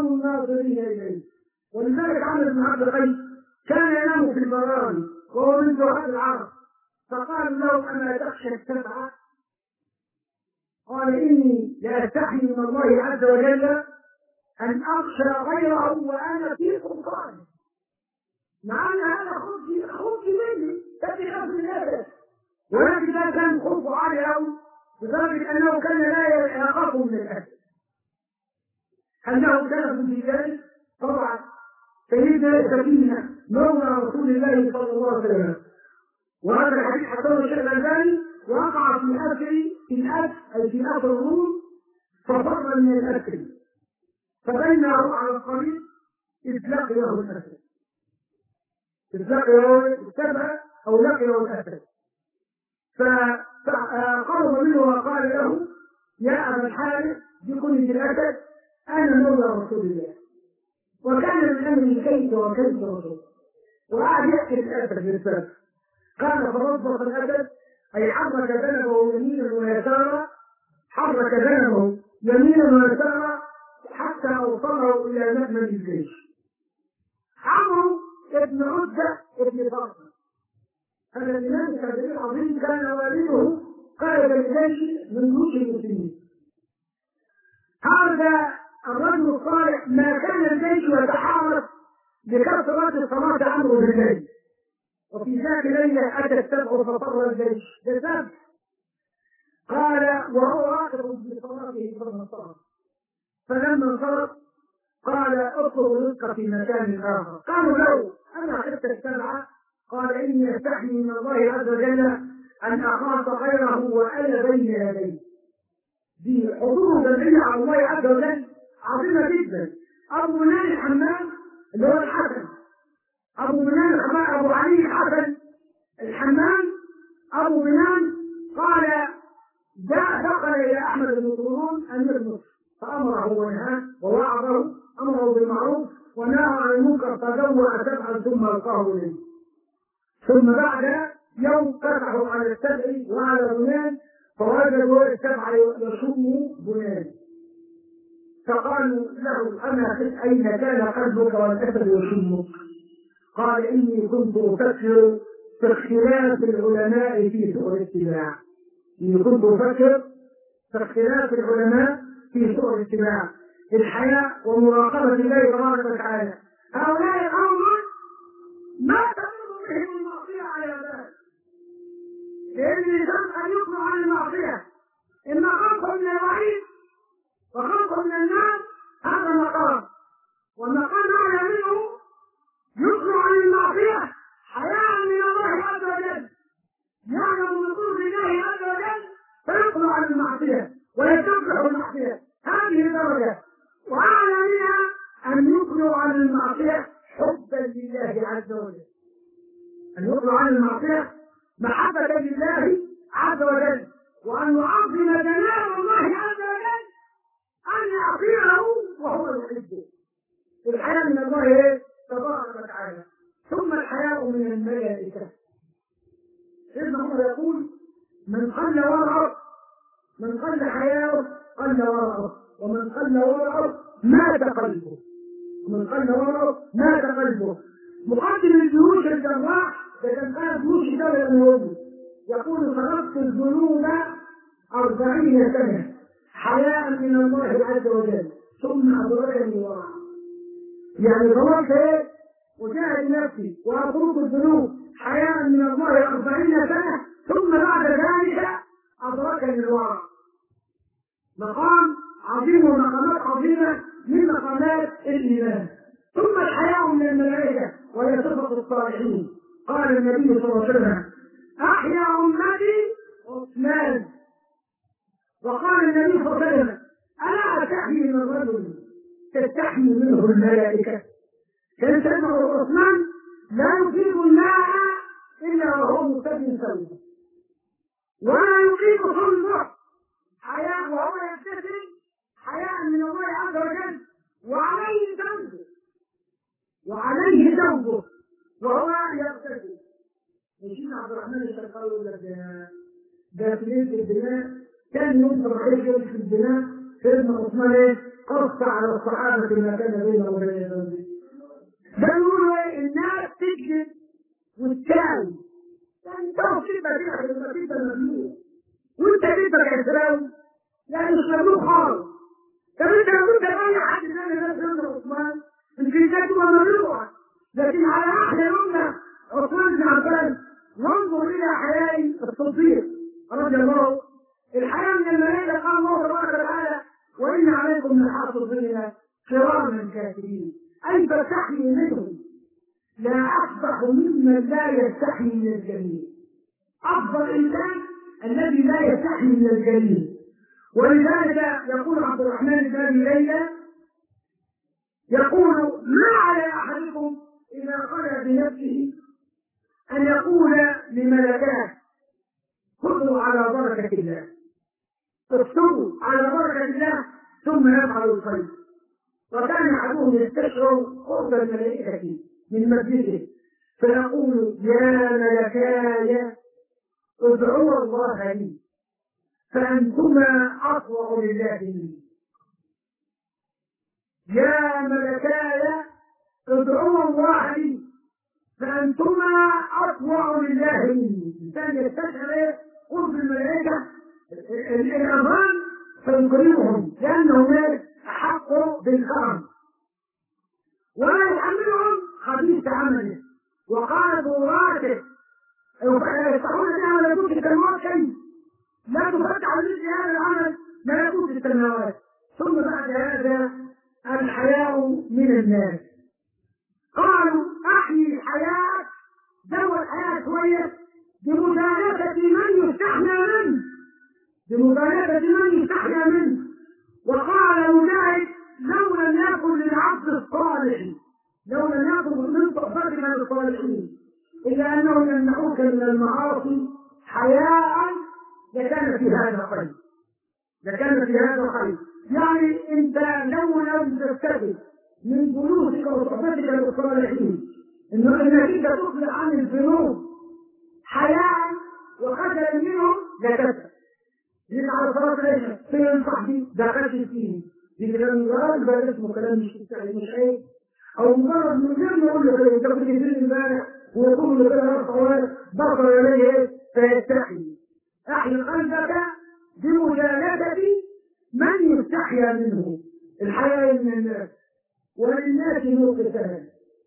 B: الناظرين إليه. ولذلك عمرو بن عبد القيس كان ينام في البراري وهو من زهاد العرب، فقال له: أما تخشى السبعة؟ قال: إني لأستحي من الله عز وجل أن أخشى غيره وأنا في سلطانه. مع أن هذا خوف مني تأتي خوف من الأسد، ولكن لا كان خوفه عالي أوي لدرجة أنه كان لا يخاف من الأسد. أنه كان في ذلك طبعا سيدنا سكينة مولى رسول الله صلى الله عليه وسلم، وهذا الحديث حسنه الشيخ الألباني، وقع في الأسر أي في أسر الروم، ففر من الأسر، فبينه على الطريق إذ لقيه الأسد، إذ لقيه السبع أو لقيه الأسد، فقرب منه وقال له: يا أبا الحارث بكل الأسد أنا مولى رسول الله. وكان من أمر كيف وكيف رسول، وقعد يحكي الأسد بالسبب. قال: فربط الأسد أي حرك ذنبه يمينا ويسارا، حرك ذنبه يمينا ويسارا حتى أوصله إلى مأمن الجيش. عمرو بن عتبة بن فاطمة هذا الإمام الكبير العظيم كان والده قائد الجيش من جيوش المسلمين. هذا الرجل الصالح ما كان الجيش يتحرك بكثرة صلاة عمرو بالليل، وفي ذات ليلة أتى السبع فطر الجيش بالسبع. قال وهو راكب بصلاته ثم انصرف، فلما انصرف قال: اطلب رزقك في مكان آخر. قالوا له: أنا خفت السبعة؟ قال: إني أستحي من الله عز وجل أن أخاف غيره وأنا بين يديه. دي حضور جمعية على الله عز وجل عظيمة جدا. أبو منان الحمام اللي هو الحسن، أبو منان الحمام، أبو علي الحسن الحمام، أبو منان قال: دخل إلى أحمد بن طولون أمير مصر فأمره ونهاه ووعظه، أمره بالمعروف ونهى عن المنكر، فجوع سبعا ثم ألقاه إليه. ثم بعد يوم فتحوا على السبع وعلى بنان فوجدوا السبع يشم بنان، فقالوا له: أما أين كان قلبك والأسد يشمك؟ قال: إني كنت أفكر في اختلاف العلماء في سوء الاتباع. إني كنت أفكر في اختلاف العلماء في سوء الاتباع، الحياة ومراقبة الله تبارك وتعالى. هؤلاء الأمر ما تمر بهم المعصية على ذلك، لأن الإنسان أن يطلع عن المعصية إما خوفا من الوعيد وخوفا من الناس، هذا مقام، والمقام أعلى منه يطلع عن المعصية حياء من الله عز وجل، يعلم بقدر الله عز وجل فيطلع عن المعصية ويستبرح المعصية. هذه درجة، وأعلى منها أن يطلع عن المعصية حبا لله عز وجل، أن يطلع عن المعصية محبة لله عز وجل، وأن يعظم جلال الله عز وجل، أن يعصيه وهو يحبه. الحياة من الله تبارك وتعالى. ثم الحياء من الملائكة. سيدنا عمر يقول: من قل ورعه، من قل حياؤه قل ورعه، ومن قل ورعه مات قلبه، ومن قل ورعه مات قلبه. مقدم الجيوش الجراح ده كان قائد جيوش دولة اليهود يقول: خلقت الذنوب 40 سنة حياء من الله عز وجل ثم أدركني ورعه. يعني خلاص ايه؟ وجاهد نفسي وأترك الذنوب حياء من الله 40 سنة ثم بعد ذلك أدركني الورع. مقام عظيم ومقامات عظيمة من مقامات الإيمان. ثم الحياء من الملائكة وهي صفة الصالحين. قال النبي صلى الله عليه وسلم: أحيا أمتي عثمان. وقال النبي صلى الله عليه وسلم: ألا أستحيي من الرجل تستحيي منه الملائكة؟ كان سيدنا عثمان لا يصيب الماء إلا وهو مستبين ثوبه، ولا يصيب صلبه حياء وهو يبتسم حياء من الله عز وجل، وعليه ذنبه وهو يبتسم. يشيل عبد الرحمن الشرقاوي يقول لك: ده في ليلة البناء كان ينصر عليه في البناء سيدنا عثمان قص على الصحابة ما كان بينهم وبين النبي. بيقولوا الناس تكذب وتساوي، يعني توصيل بديعة المسيطة الممنوع، وانت جيتك كسراوي، يعني مش ممنوع خالص. طب انت لو انت اي حد ثاني غير سيدنا عثمان الجيزات تبقى ممنوعة، لكن على احلى يومنا عثمان بن عفان ننظر الى حياة الصديق رضي الله. الحياة من الملائكة قال الله تبارك وتعالى: وإن عليكم من حافظين كراما كاتبين، أي فاستحي منهم لا أصبح ممن لا يستحي من الجميل. أفضل إنسان الذي لا يستحي من الجميل. ولذلك يقول عبد الرحمن بن أبي ليلى يقول: ما على أحدكم إذا قال بنفسه أن يقول لملكاه: خذوا على بركة الله، اكتبوا على بركة الله ثم يفعل الخير. وكان أحدهم يستشعر قرب الملائكة من مسجده فيقول: يا ملكاي ادعوا الله لي فأنتما أطوع لله مني. يا ملكاي ادعوا الله لي فأنتما أطوع لله مني. كان يستشعر قرب الملائكة الأمان فيكرمهم لأنهم أحق بالكرم ولا يحملهم خبيث عمله. وقال ذراته يفتحون لها ملكوت السماوات شيء لا تفتح مثل هذا العمل ملكوت السماوات. ثم بعد هذا الحياء من الناس. قالوا: أحيي الحياة دور الحياة شوية بمجالسة من يستحيا منه، بمجالسة من يستحيا منه. وقال مجاهد: لو لم يكن للعبد الصالح، لو لم يكن من صحبتنا الصالحين إلا أنهم يمنعوك من المعاصي حياء لكان في هذا خير، لكان في هذا خير. يعني أنت لو لم تستفد من بيوتك وصحبتك للصالحين إنك تطلع عن الذنوب حياء وخجلا منهم لكسب. يجي على صلاة العشاء فين صاحبي دخلت فيه يجي لما يقول اسمه كلام مش عيب، او مجرد من غير ما يقول له انت كنت جايبين امبارح ويقول له كده صواب بصر اليه فيستحي. احيي قلبك بمجالسة من يستحيا منه، الحياء من الناس. وللناس موقفان: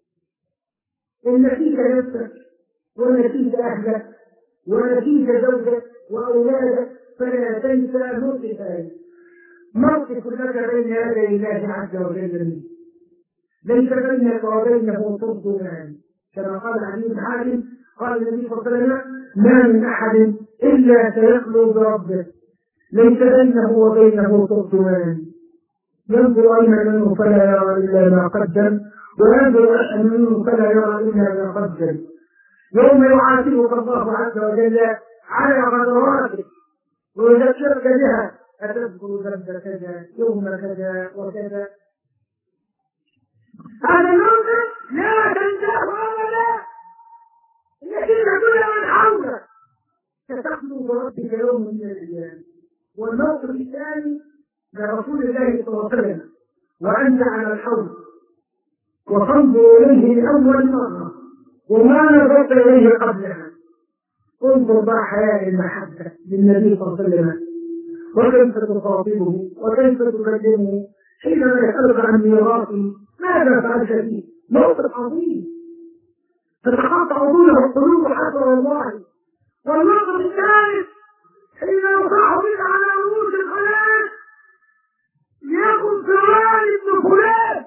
B: النتيجة نفسك والنتيجة اهلك ونتيجة زوجك واولادك، فلا تنسى موقفان: موقف لك بين يدي الله عز وجل ليس بينك وبينه ترجمان، كما قال علي بن حاتم قال النبي صلى الله عليه وسلم: ما من احد الا سيخلو بربه ليس بينه وبينه ترجمان، ينظر ايمن منه فلا يرى الا ما قدم وينظر اشهر منه فلا يرى الا ما قدم. يوم يعاتبك الله عز وجل على غدراتك ويذكرك بها: أتذكر ذنب كذا يوم كذا وكذا. هذا الموقف لا تنساه أبدا، لكن كل من حولك ستخلو بربك يوم من الأيام. والموقف الثاني لرسول الله صلى الله عليه وسلم وأنت على الحوض وتنظر إليه لأول مرة وما نظرت إليه قبلها. انظر بقى حياة المحبة للنبي صلى الله عليه وسلم وكيف تخاطبه وكيف تكلمه حينما يسألك عن ميراثه ماذا فعلت فيه. موقف عظيم تتقاطع دونه القلوب حسب الله. والموقف الثالث حين يصاح بك على رؤوس الخلائق ليكن فلان ابن فلان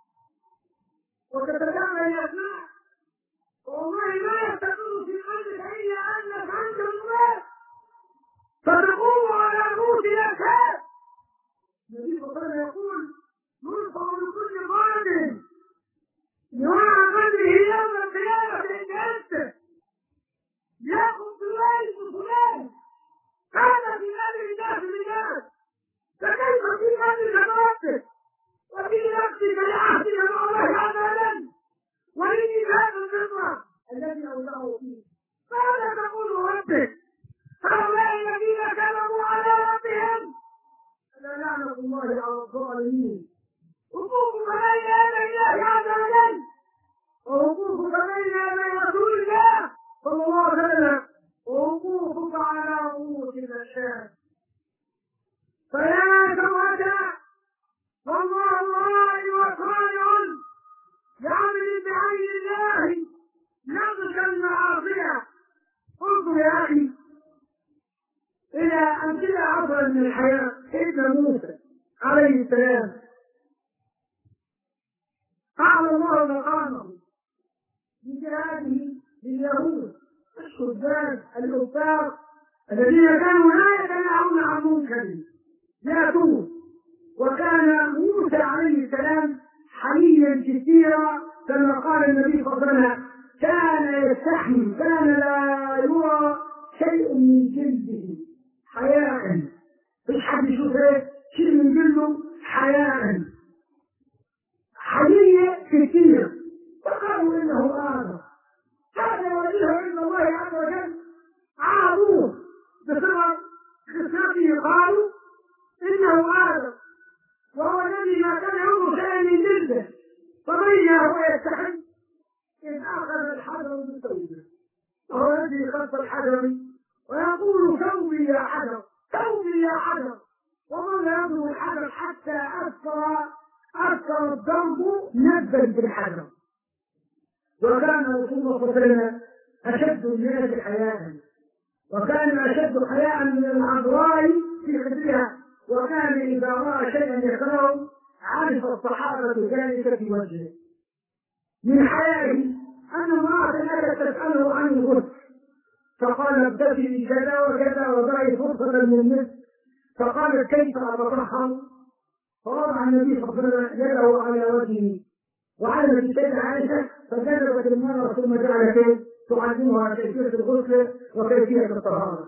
B: وتتجمع الأسماء، والله ما يستقر في قلبك إلا أنك أنت الله فتقوم على رؤوس الأشهاد. النبي صلى الله عليه وسلم يقول: يرفع لكل قادر يرى قدره يوم القيامة عند أنفه يأخذ فلان فلان. هذا في قدر الناس للناس، فكيف في قدرك ربك وفي نفسك أعلى الله مقامه بجهاده لليهود الشداد الكفار الذين كانوا لا يتناهون عن منكر يأتون. وكان موسى عليه السلام حليا كثيرا كما قال النبي صلى الله عليه وسلم كان يستحمي، كان لا يرى شيء من جلده حياء، مش حد يشوف شيء من جلده حياء، حليا كثيرا. فقالوا انه آدم، هذا وليه عند الله عز وجل عارضوه بسبب خصيته، قالوا انه آدم وهو الذي ما كان ينظر شيئا من جلده، فبين هو يستحي إذ أخذ الحجر بالتوبة، وهو الذي خلف الحجر ويقول ثوبي يا حجر ثوبي يا حجر، وظل يضرب الحجر حتى أثر الضرب نبا بالحجر. وكان رسول الله صلى الله عليه وسلم أشد الناس حياء، وكان أشد حياء من العذراء في خدرها، وكان إذا رأى شيئا يكرهه عرف الصحابة ذلك في وجهه. من حيائه أن امرأة أتت تسأله عن الغسل فقال ابتدئي كذا وكذا وضعي فرصة من النصف، فقالت كيف أتطهر؟ فوضع النبي صلى الله عليه وسلم يده على وجهه وعلمت السيدة عائشة فكذبت المرأة ثم جعلت تعلمها كيفية الغسل وكيفية الطهارة.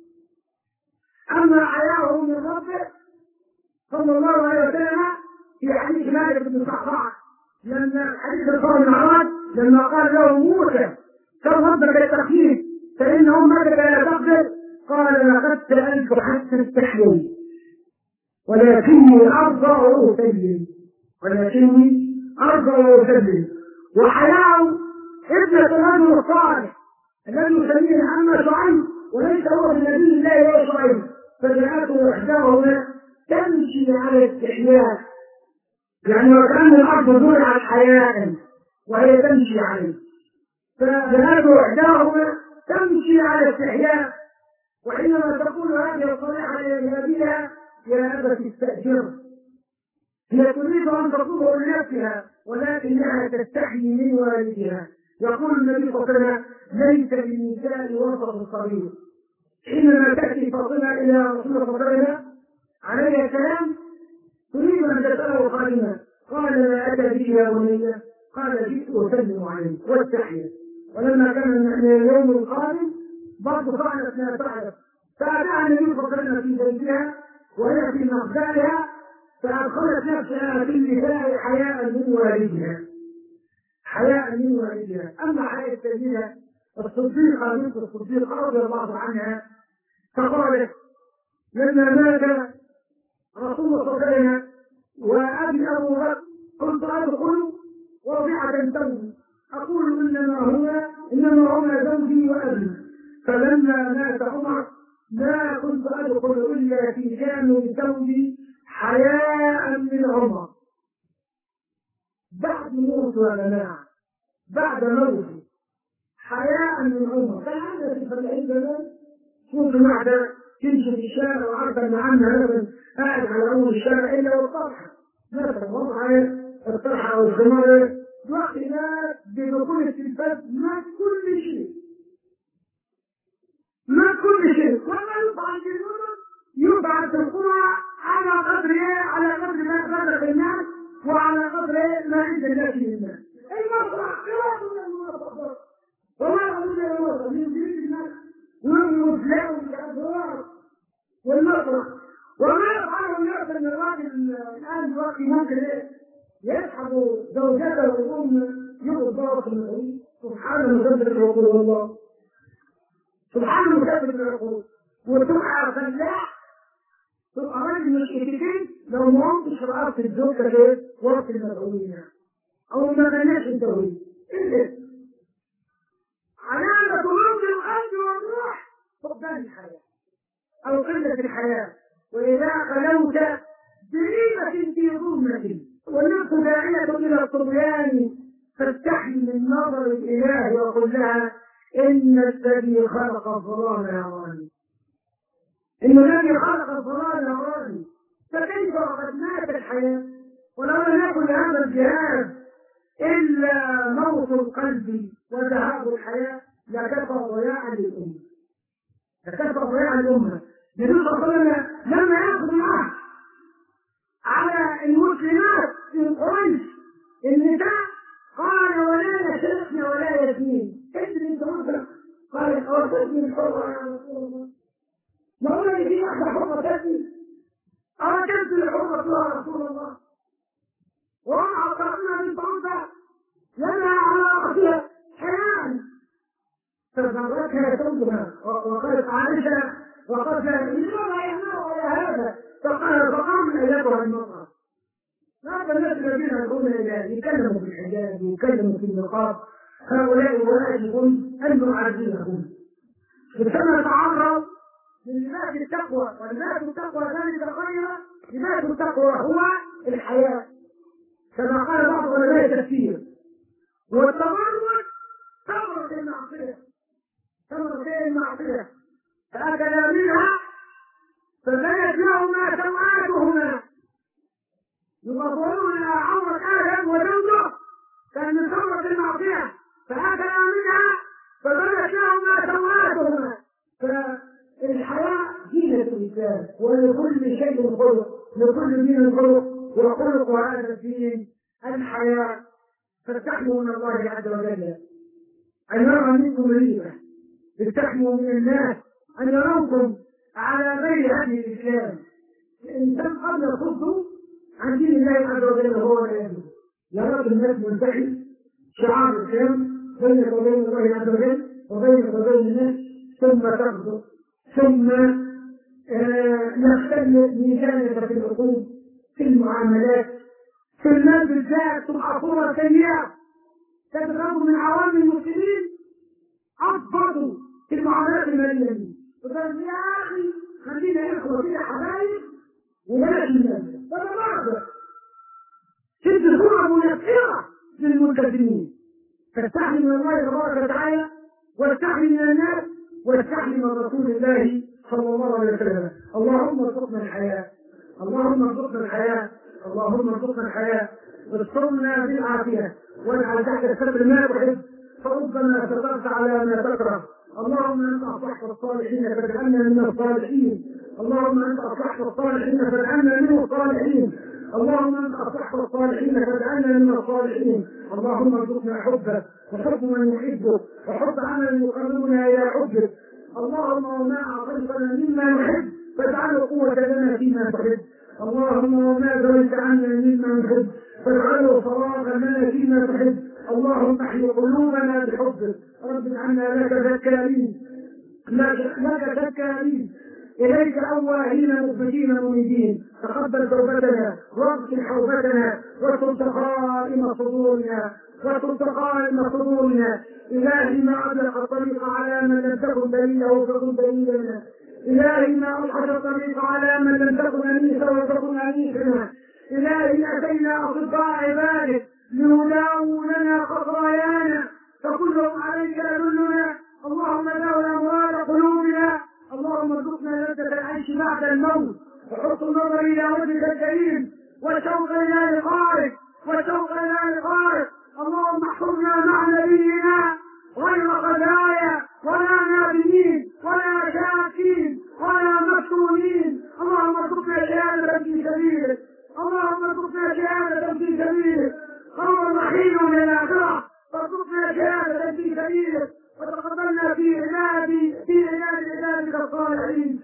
B: أما حياؤه من ربه صلى الله عليه وسلم في حديث مالك بن صعصعة لما حديث الإسراء والمعراج لما قال له موسى سل ربك التخفيف فإن أمتك لا تقدر، قال لقد سألت حتى استحييت ولكني أرضى وأسلم، ولكني أرضى وأسلم. وحياؤه ابنة الرجل الصالح الذي يسميه محمد شعيب وليس هو من نبي الله ولا شعيب، فجاءته إحداهما تمشي على الاستحياء، يعني وكأن الأرض زرعت حياء وهي تمشي عليه، فجاءته إحداهما تمشي على الاستحياء، وحينما تقول هذه الصالحة لأبيها يا أبت استأجره، هي تريد أن تطلبه لنفسها ولكنها تستحيي من والدها. يقول النبي صلى الله عليه وسلم ليس للنساء وسط صغير. حينما تأتي فاطمة إلى رسول الله صلى الله عليه وسلم عليه السلام تريد أن تسأله خادمة، قال لا أتى بك يا بني، قال جئت أسلم عليك واستحيا. ولما كان اليوم القادم برضه فعلت ما فعلت، فأتاها النبي صلى الله عليه وسلم في بيتها وهي في مخزنها فأدخلت نفسها في النساء حياء من والدها، حياء من والدها. أما حياء السيدة الصديقة بنت الصديق رضي الله عنها فقالت لما مات رسول الله صلى الله عليه وسلم وأبي أبو بكر كنت أدخل وضعة ثوبي أقول إنما هما زوجي وأبي، فلما مات عمر ما كنت أدخل إلا في جانب ثوبي حياء من عمر. بعد موت يا جماعة، بعد موت حياء من عمر. فهذا في الفلاحين زمان شوف واحدة تمشي في الشارع وعارفة إن عمها مثلا قاعد على أول الشارع إلا والطرحة مثلا وضعها الطرحة أو الخمار وقت الناس بدخول التلفاز ما كل شيء وما يبعث القرى على قدر على قدر ما خلق الناس وعلى قدر ما عند الناس من الناس. المسرح وما أقول المسرح من جريد الناس والمسلم والأدوار والمسرح وما يفعله الناس أن الراجل الآن دلوقتي ممكن يسحب زوجته والأم يقول ضابط المسؤولين. سبحان المسبب العقول والله، سبحان المسبب العقول، وتبقى فلاح تبقى راجل مش اتكين لو ما قمتش رأس الزوجة غير وقت المسؤولين أو ما بناش التوحيد. علامة موت القلب والروح فقدان الحياة أو قلة الحياة، وإذا خلوت بريبة في ظلمة والنفس داعية إلى الطغيان فاستحي من نظر الإله وقل لها إن الذي خلق الظلام يراني، إن الذي خلق الظلام يراني. فكيف وقد مات الحياة ولو لم يكن هذا الجهاز إلا موت القلب وذهاب الحياة لكفى ضياعا للأمة. لكفى ضياعا للأمة. النبي صلى الله عليه وسلم لما يأخذ العهد على المسلمات من قريش النساء قال ولا يشركن ولا يزنين. ادري انت مطلق قال اوصفني الحرة يا رسول الله. ما هو اللي في واحدة حرة تزني؟ أركبت الحرة يا رسول الله. ووضع قرنها من طرفها لنا على أخيها حيان فزرتها ثوبها وقالت عائشة وقالت لماذا يهناه على هذا؟ فقام أيتها المرأة. هذا الناس الذين يدعون يتكلموا في الحجاب ويتكلموا في النقاب هؤلاء واجب أن نعزيهم. كما تعرض للباس التقوى والباس التقوى ذلك الخير. لباس التقوى هو الحياة كما قال بعض علماء التفسير. والتمرد ثمرة المعصية. ثمرة المعصية فأكلا منها فبدت لهما سوآتهما يبصرون عورة آدم وزوجه كان من ثمرة المعصية فأكلا منها فبدت لهما سوآتهما. فالحياة زينة الإنسان ولكل شيء خلق لكل دين خلق وخلق هذا الدين الحياة. فاستحموا من الله عز وجل أن يرى منكم ريبة. استحموا من الناس أن يروكم على غير هدي الإسلام. الإنسان قد يصد عن دين الله عز وجل وهو لا يدري. يراك الناس منتهي شعار الإسلام بينك وبين الله عز وجل وبينك وبين الناس ثم تغدو ثم يختل ميزانك في العقول في المعاملات في المال بالذات تبقى صورة سيئة تتغير من عوام المسلمين أفضل في المعاملات المالية. فقال يا أخي خلينا إخوة كده حبايب وبلاش المال. هذا بعض شد صورة منفرة للملتزمين. فاستحي من الله تبارك وتعالى واستحي من الناس واستحي من رسول الله صلى الله عليه وسلم. اللهم ارزقنا الحياة. اللهم ارزقنا الحياة. اللهم ارزقنا الحياة واسترنا بالعافية واجعل تحت الستر ما تحب فربما سترت على ما تكره. اللهم انت اصلحت الصالحين فاجعلنا من الصالحين. اللهم انت اصلحت الصالحين فاجعلنا من الصالحين. اللهم انت اصلحت الصالحين فاجعلنا من الصالحين. اللهم ارزقنا حبك وحب من يحبك وحب عمل يقربنا الى حبك. اللهم وما اعطيتنا مما نحب فاجعله قوة لنا فيما تحب. اللهم وما زوجت عنا مما نحب فاجعله فراغا لنا فيما تحب. اللهم احيي قلوبنا بحبك. رب اجعلنا لك ذكارين لك ذكارين إليك أواهين مخبتين منيبين. تقبل توبتنا واغفر حوبتنا واترك سخائم صدورنا إلهي ما أطلق الطريق على من لم تكن دليله فكن دليلنا. إلهي ما ألحق الطريق على من لم تكن أنيسا وتكن أنيسنا. إلهي أتينا أصدقاء عبادك ليداووا لنا خطايانا فكلهم عليك يدلنا. اللهم داو أمراض قلوبنا. اللهم ارزقنا لذة العيش بعد الموت وحسن النظر إلى وجهك الكريم والشوق إلى لقائك اللهم احفظنا مع نبينا غير خزايا ولا نادمين ولا شاكين ولا مفتونين. اللهم ارزقنا شهادة في سبيلك. قول رحيم للآخرة فارزقنا شهادة في سبيلك وتقبلنا في عناد عبادك الصالحين.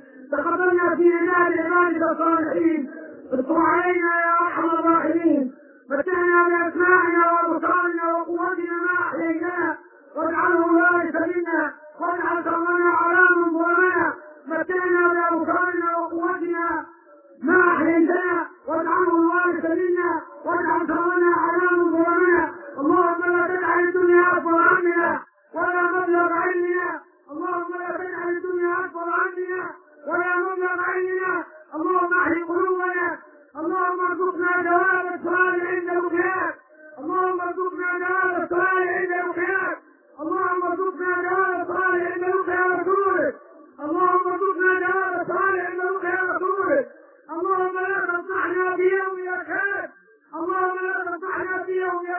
B: اطلع علينا يا ارحم الراحمين. متعنا باسماعنا وابصارنا وقوتنا ما احييتنا واجعله الوارث منا واجعل ثارنا على من ظلمنا. متعنا بابصارنا وقوتنا ما احييتنا واجعله الوارث منا واجعل ثارنا على من ظلمنا. اللهم لا تجعل الدنيا اكبر همنا ولا مبلغ علمنا. اللهم لا تجعل الدنيا اكبر همنا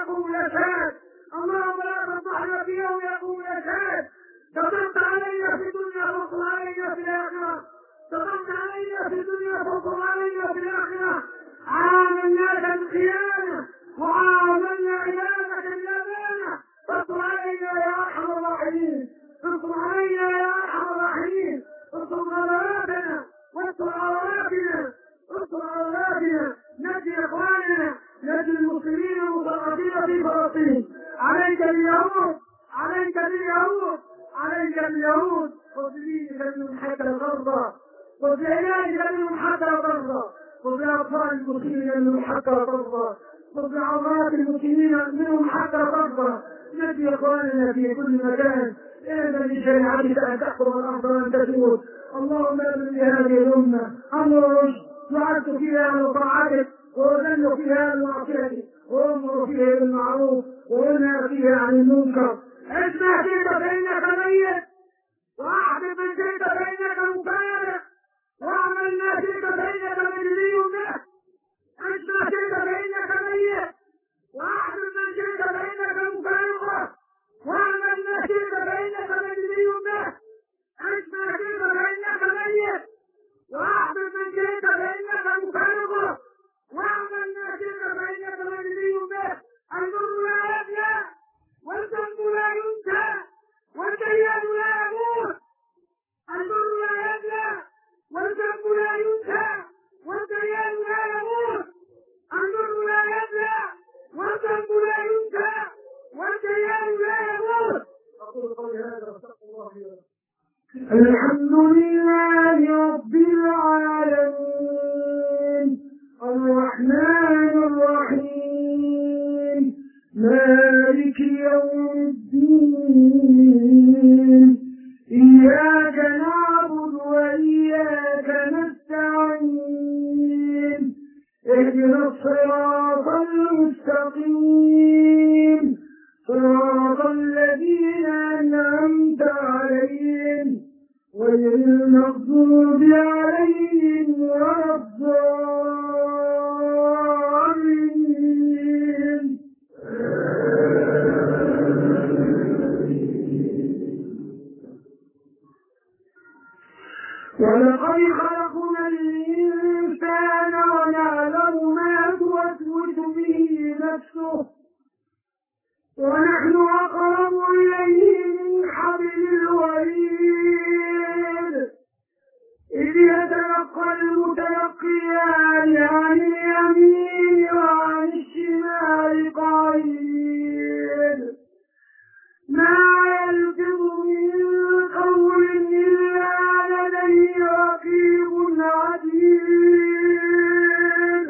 B: يقوم الأشهاد. اللهم لا تفضحنا في يوم يقوم الأشهاد. سترت علينا في الدنيا فاغفر علينا في الآخرة. سترت علينا في الدنيا فاغفر علينا في الآخرة. عاملناك بالخيانة وعاملنا عبادك بالأمانة. فاغفر علينا يا أرحم الراحمين. اغفر علينا يا أرحم الراحمين. اغفر غلطاتنا واستر عوراتنا. اغفر عوراتنا. نجي إخواننا. نجي المسلمين المترقين في فلسطين. عليك اليهود. عليك باليهود. عليك باليهود. خذ بيدك منهم حتى الغربة. خذ بعلاجك منهم حتى الغربة. خذ بأطفال المسلمين منهم حتى الغربة. خذ بعورات المسلمين منهم حتى الغربة. نجي إخواننا في كل مكان. إذن بشريعتك أن تحكم الأرض وأن تسود. اللهم أمن بهذه الأمة أمر رشد يعز فيها من طاعتك ويذل فيها من معصيتك ويأمر فيها بالمعروف وينهى فيها عن المنكر. اسمع شئت فإنك ميت وأحبب من شئت فإنك مفارق واعمل ما شئت فإنك مجزي به. اسمع شئت فإنك ميت وأحبب من شئت فإنك مفارق واعمل ما شئت فإنك مجزي به. اسمع شئت فإنك ميت وأحبب من شئت فإنك مفارق واعمل ما شئت فإنك مجزي به. البر لا يبلى والذنب لا ينسى والكيان لا يموت. البر لا يبلى والذنب لا ينسى والكيان لا يموت. البر لا يبلى والذنب لا ينسى والكيان لا يموت. أقول قولي هذا واستغفر الله لي ولكم. الحمد لله رب العالمين الرحمن الرحيم مالك يوم الدين إياك نعبد وإياك نستعين اهدنا الصراط المستقيم صراط الذين أنعمت عليهم غير المغضوب عليهم ولا الضالين. ولقد خلقنا الإنسان ونعلم ما توسوس به نفسه ونحن أقرب إليه من حبل الوريد إذ يتلقى المتلقيان عن اليمين وعن الشمال قعيد ما يلفظ من قول إلا لديه رقيب عتيد.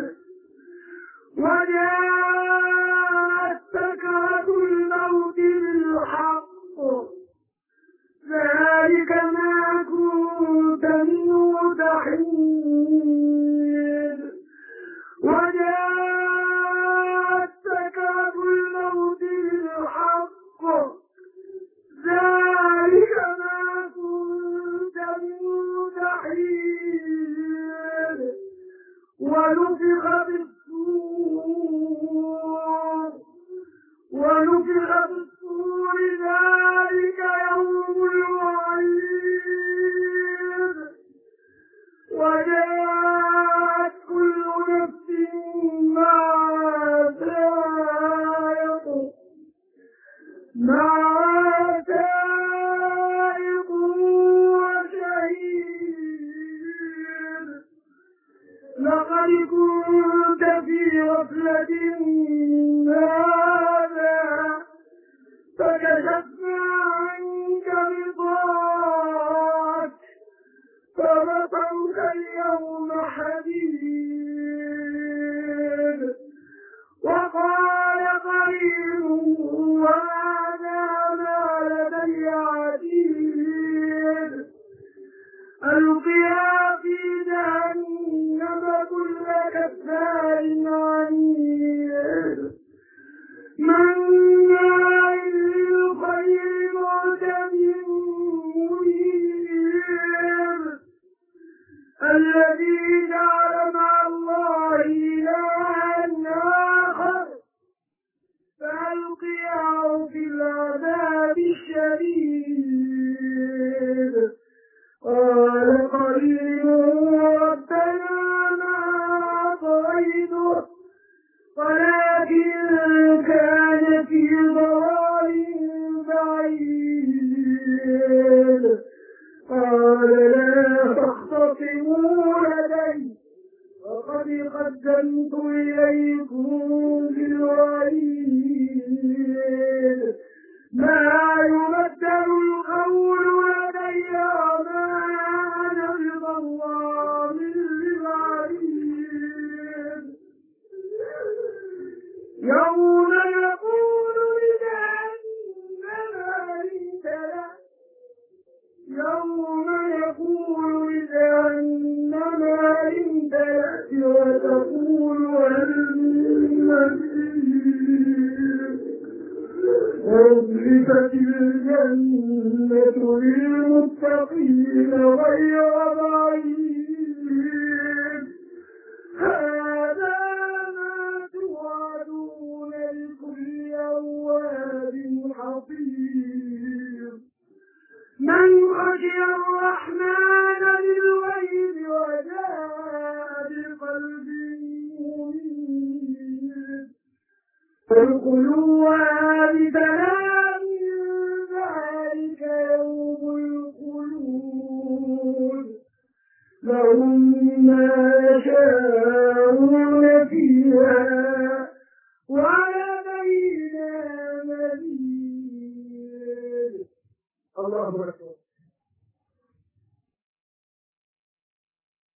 B: وجاءت سكرة الموت بالحق ذلك ما كنت منه تحيد. وجاءت سكرة الموت بالحق ذلك ما كنت منه تحيد. ونفخ في الصور ذلك يوم الوعيد. وجاءت كل نفس معها سائق وشهيد. لقد كنت في غفلة من هذا فكشفنا عنك غطاءك فبصرك اليوم حديد. وقال قرينه وهذا ما لدي عتيد. ألقيا في جهنم كل كفار عنيد مناع للخير معتد مريب. الذي جعل مع الله إلها آخر القيام في العذاب الشديد قال قرينه ربنا ما أطغيته ولكن كان في ضلال بعيد قال لا تختصموا لدي وقد قدمت إليكم بالوعيد ما يبدل القول لدي وما أنا بظلام للعبيد يوم يقول لجهنم هل امتلأت يوم يقول لجهنم هل امتلأت وتقول هل من مزيد وأزلفت الجنة للمتقين غير بعيد هذا ما توعدون لكل أواب حفيظ من خشي الرحمن بالغيب وجاء بقلب منيب ادخلوها بسلام ذلك يوم الخلود لهم ما يشاءون فيها ولدينا مزيد الله أكبر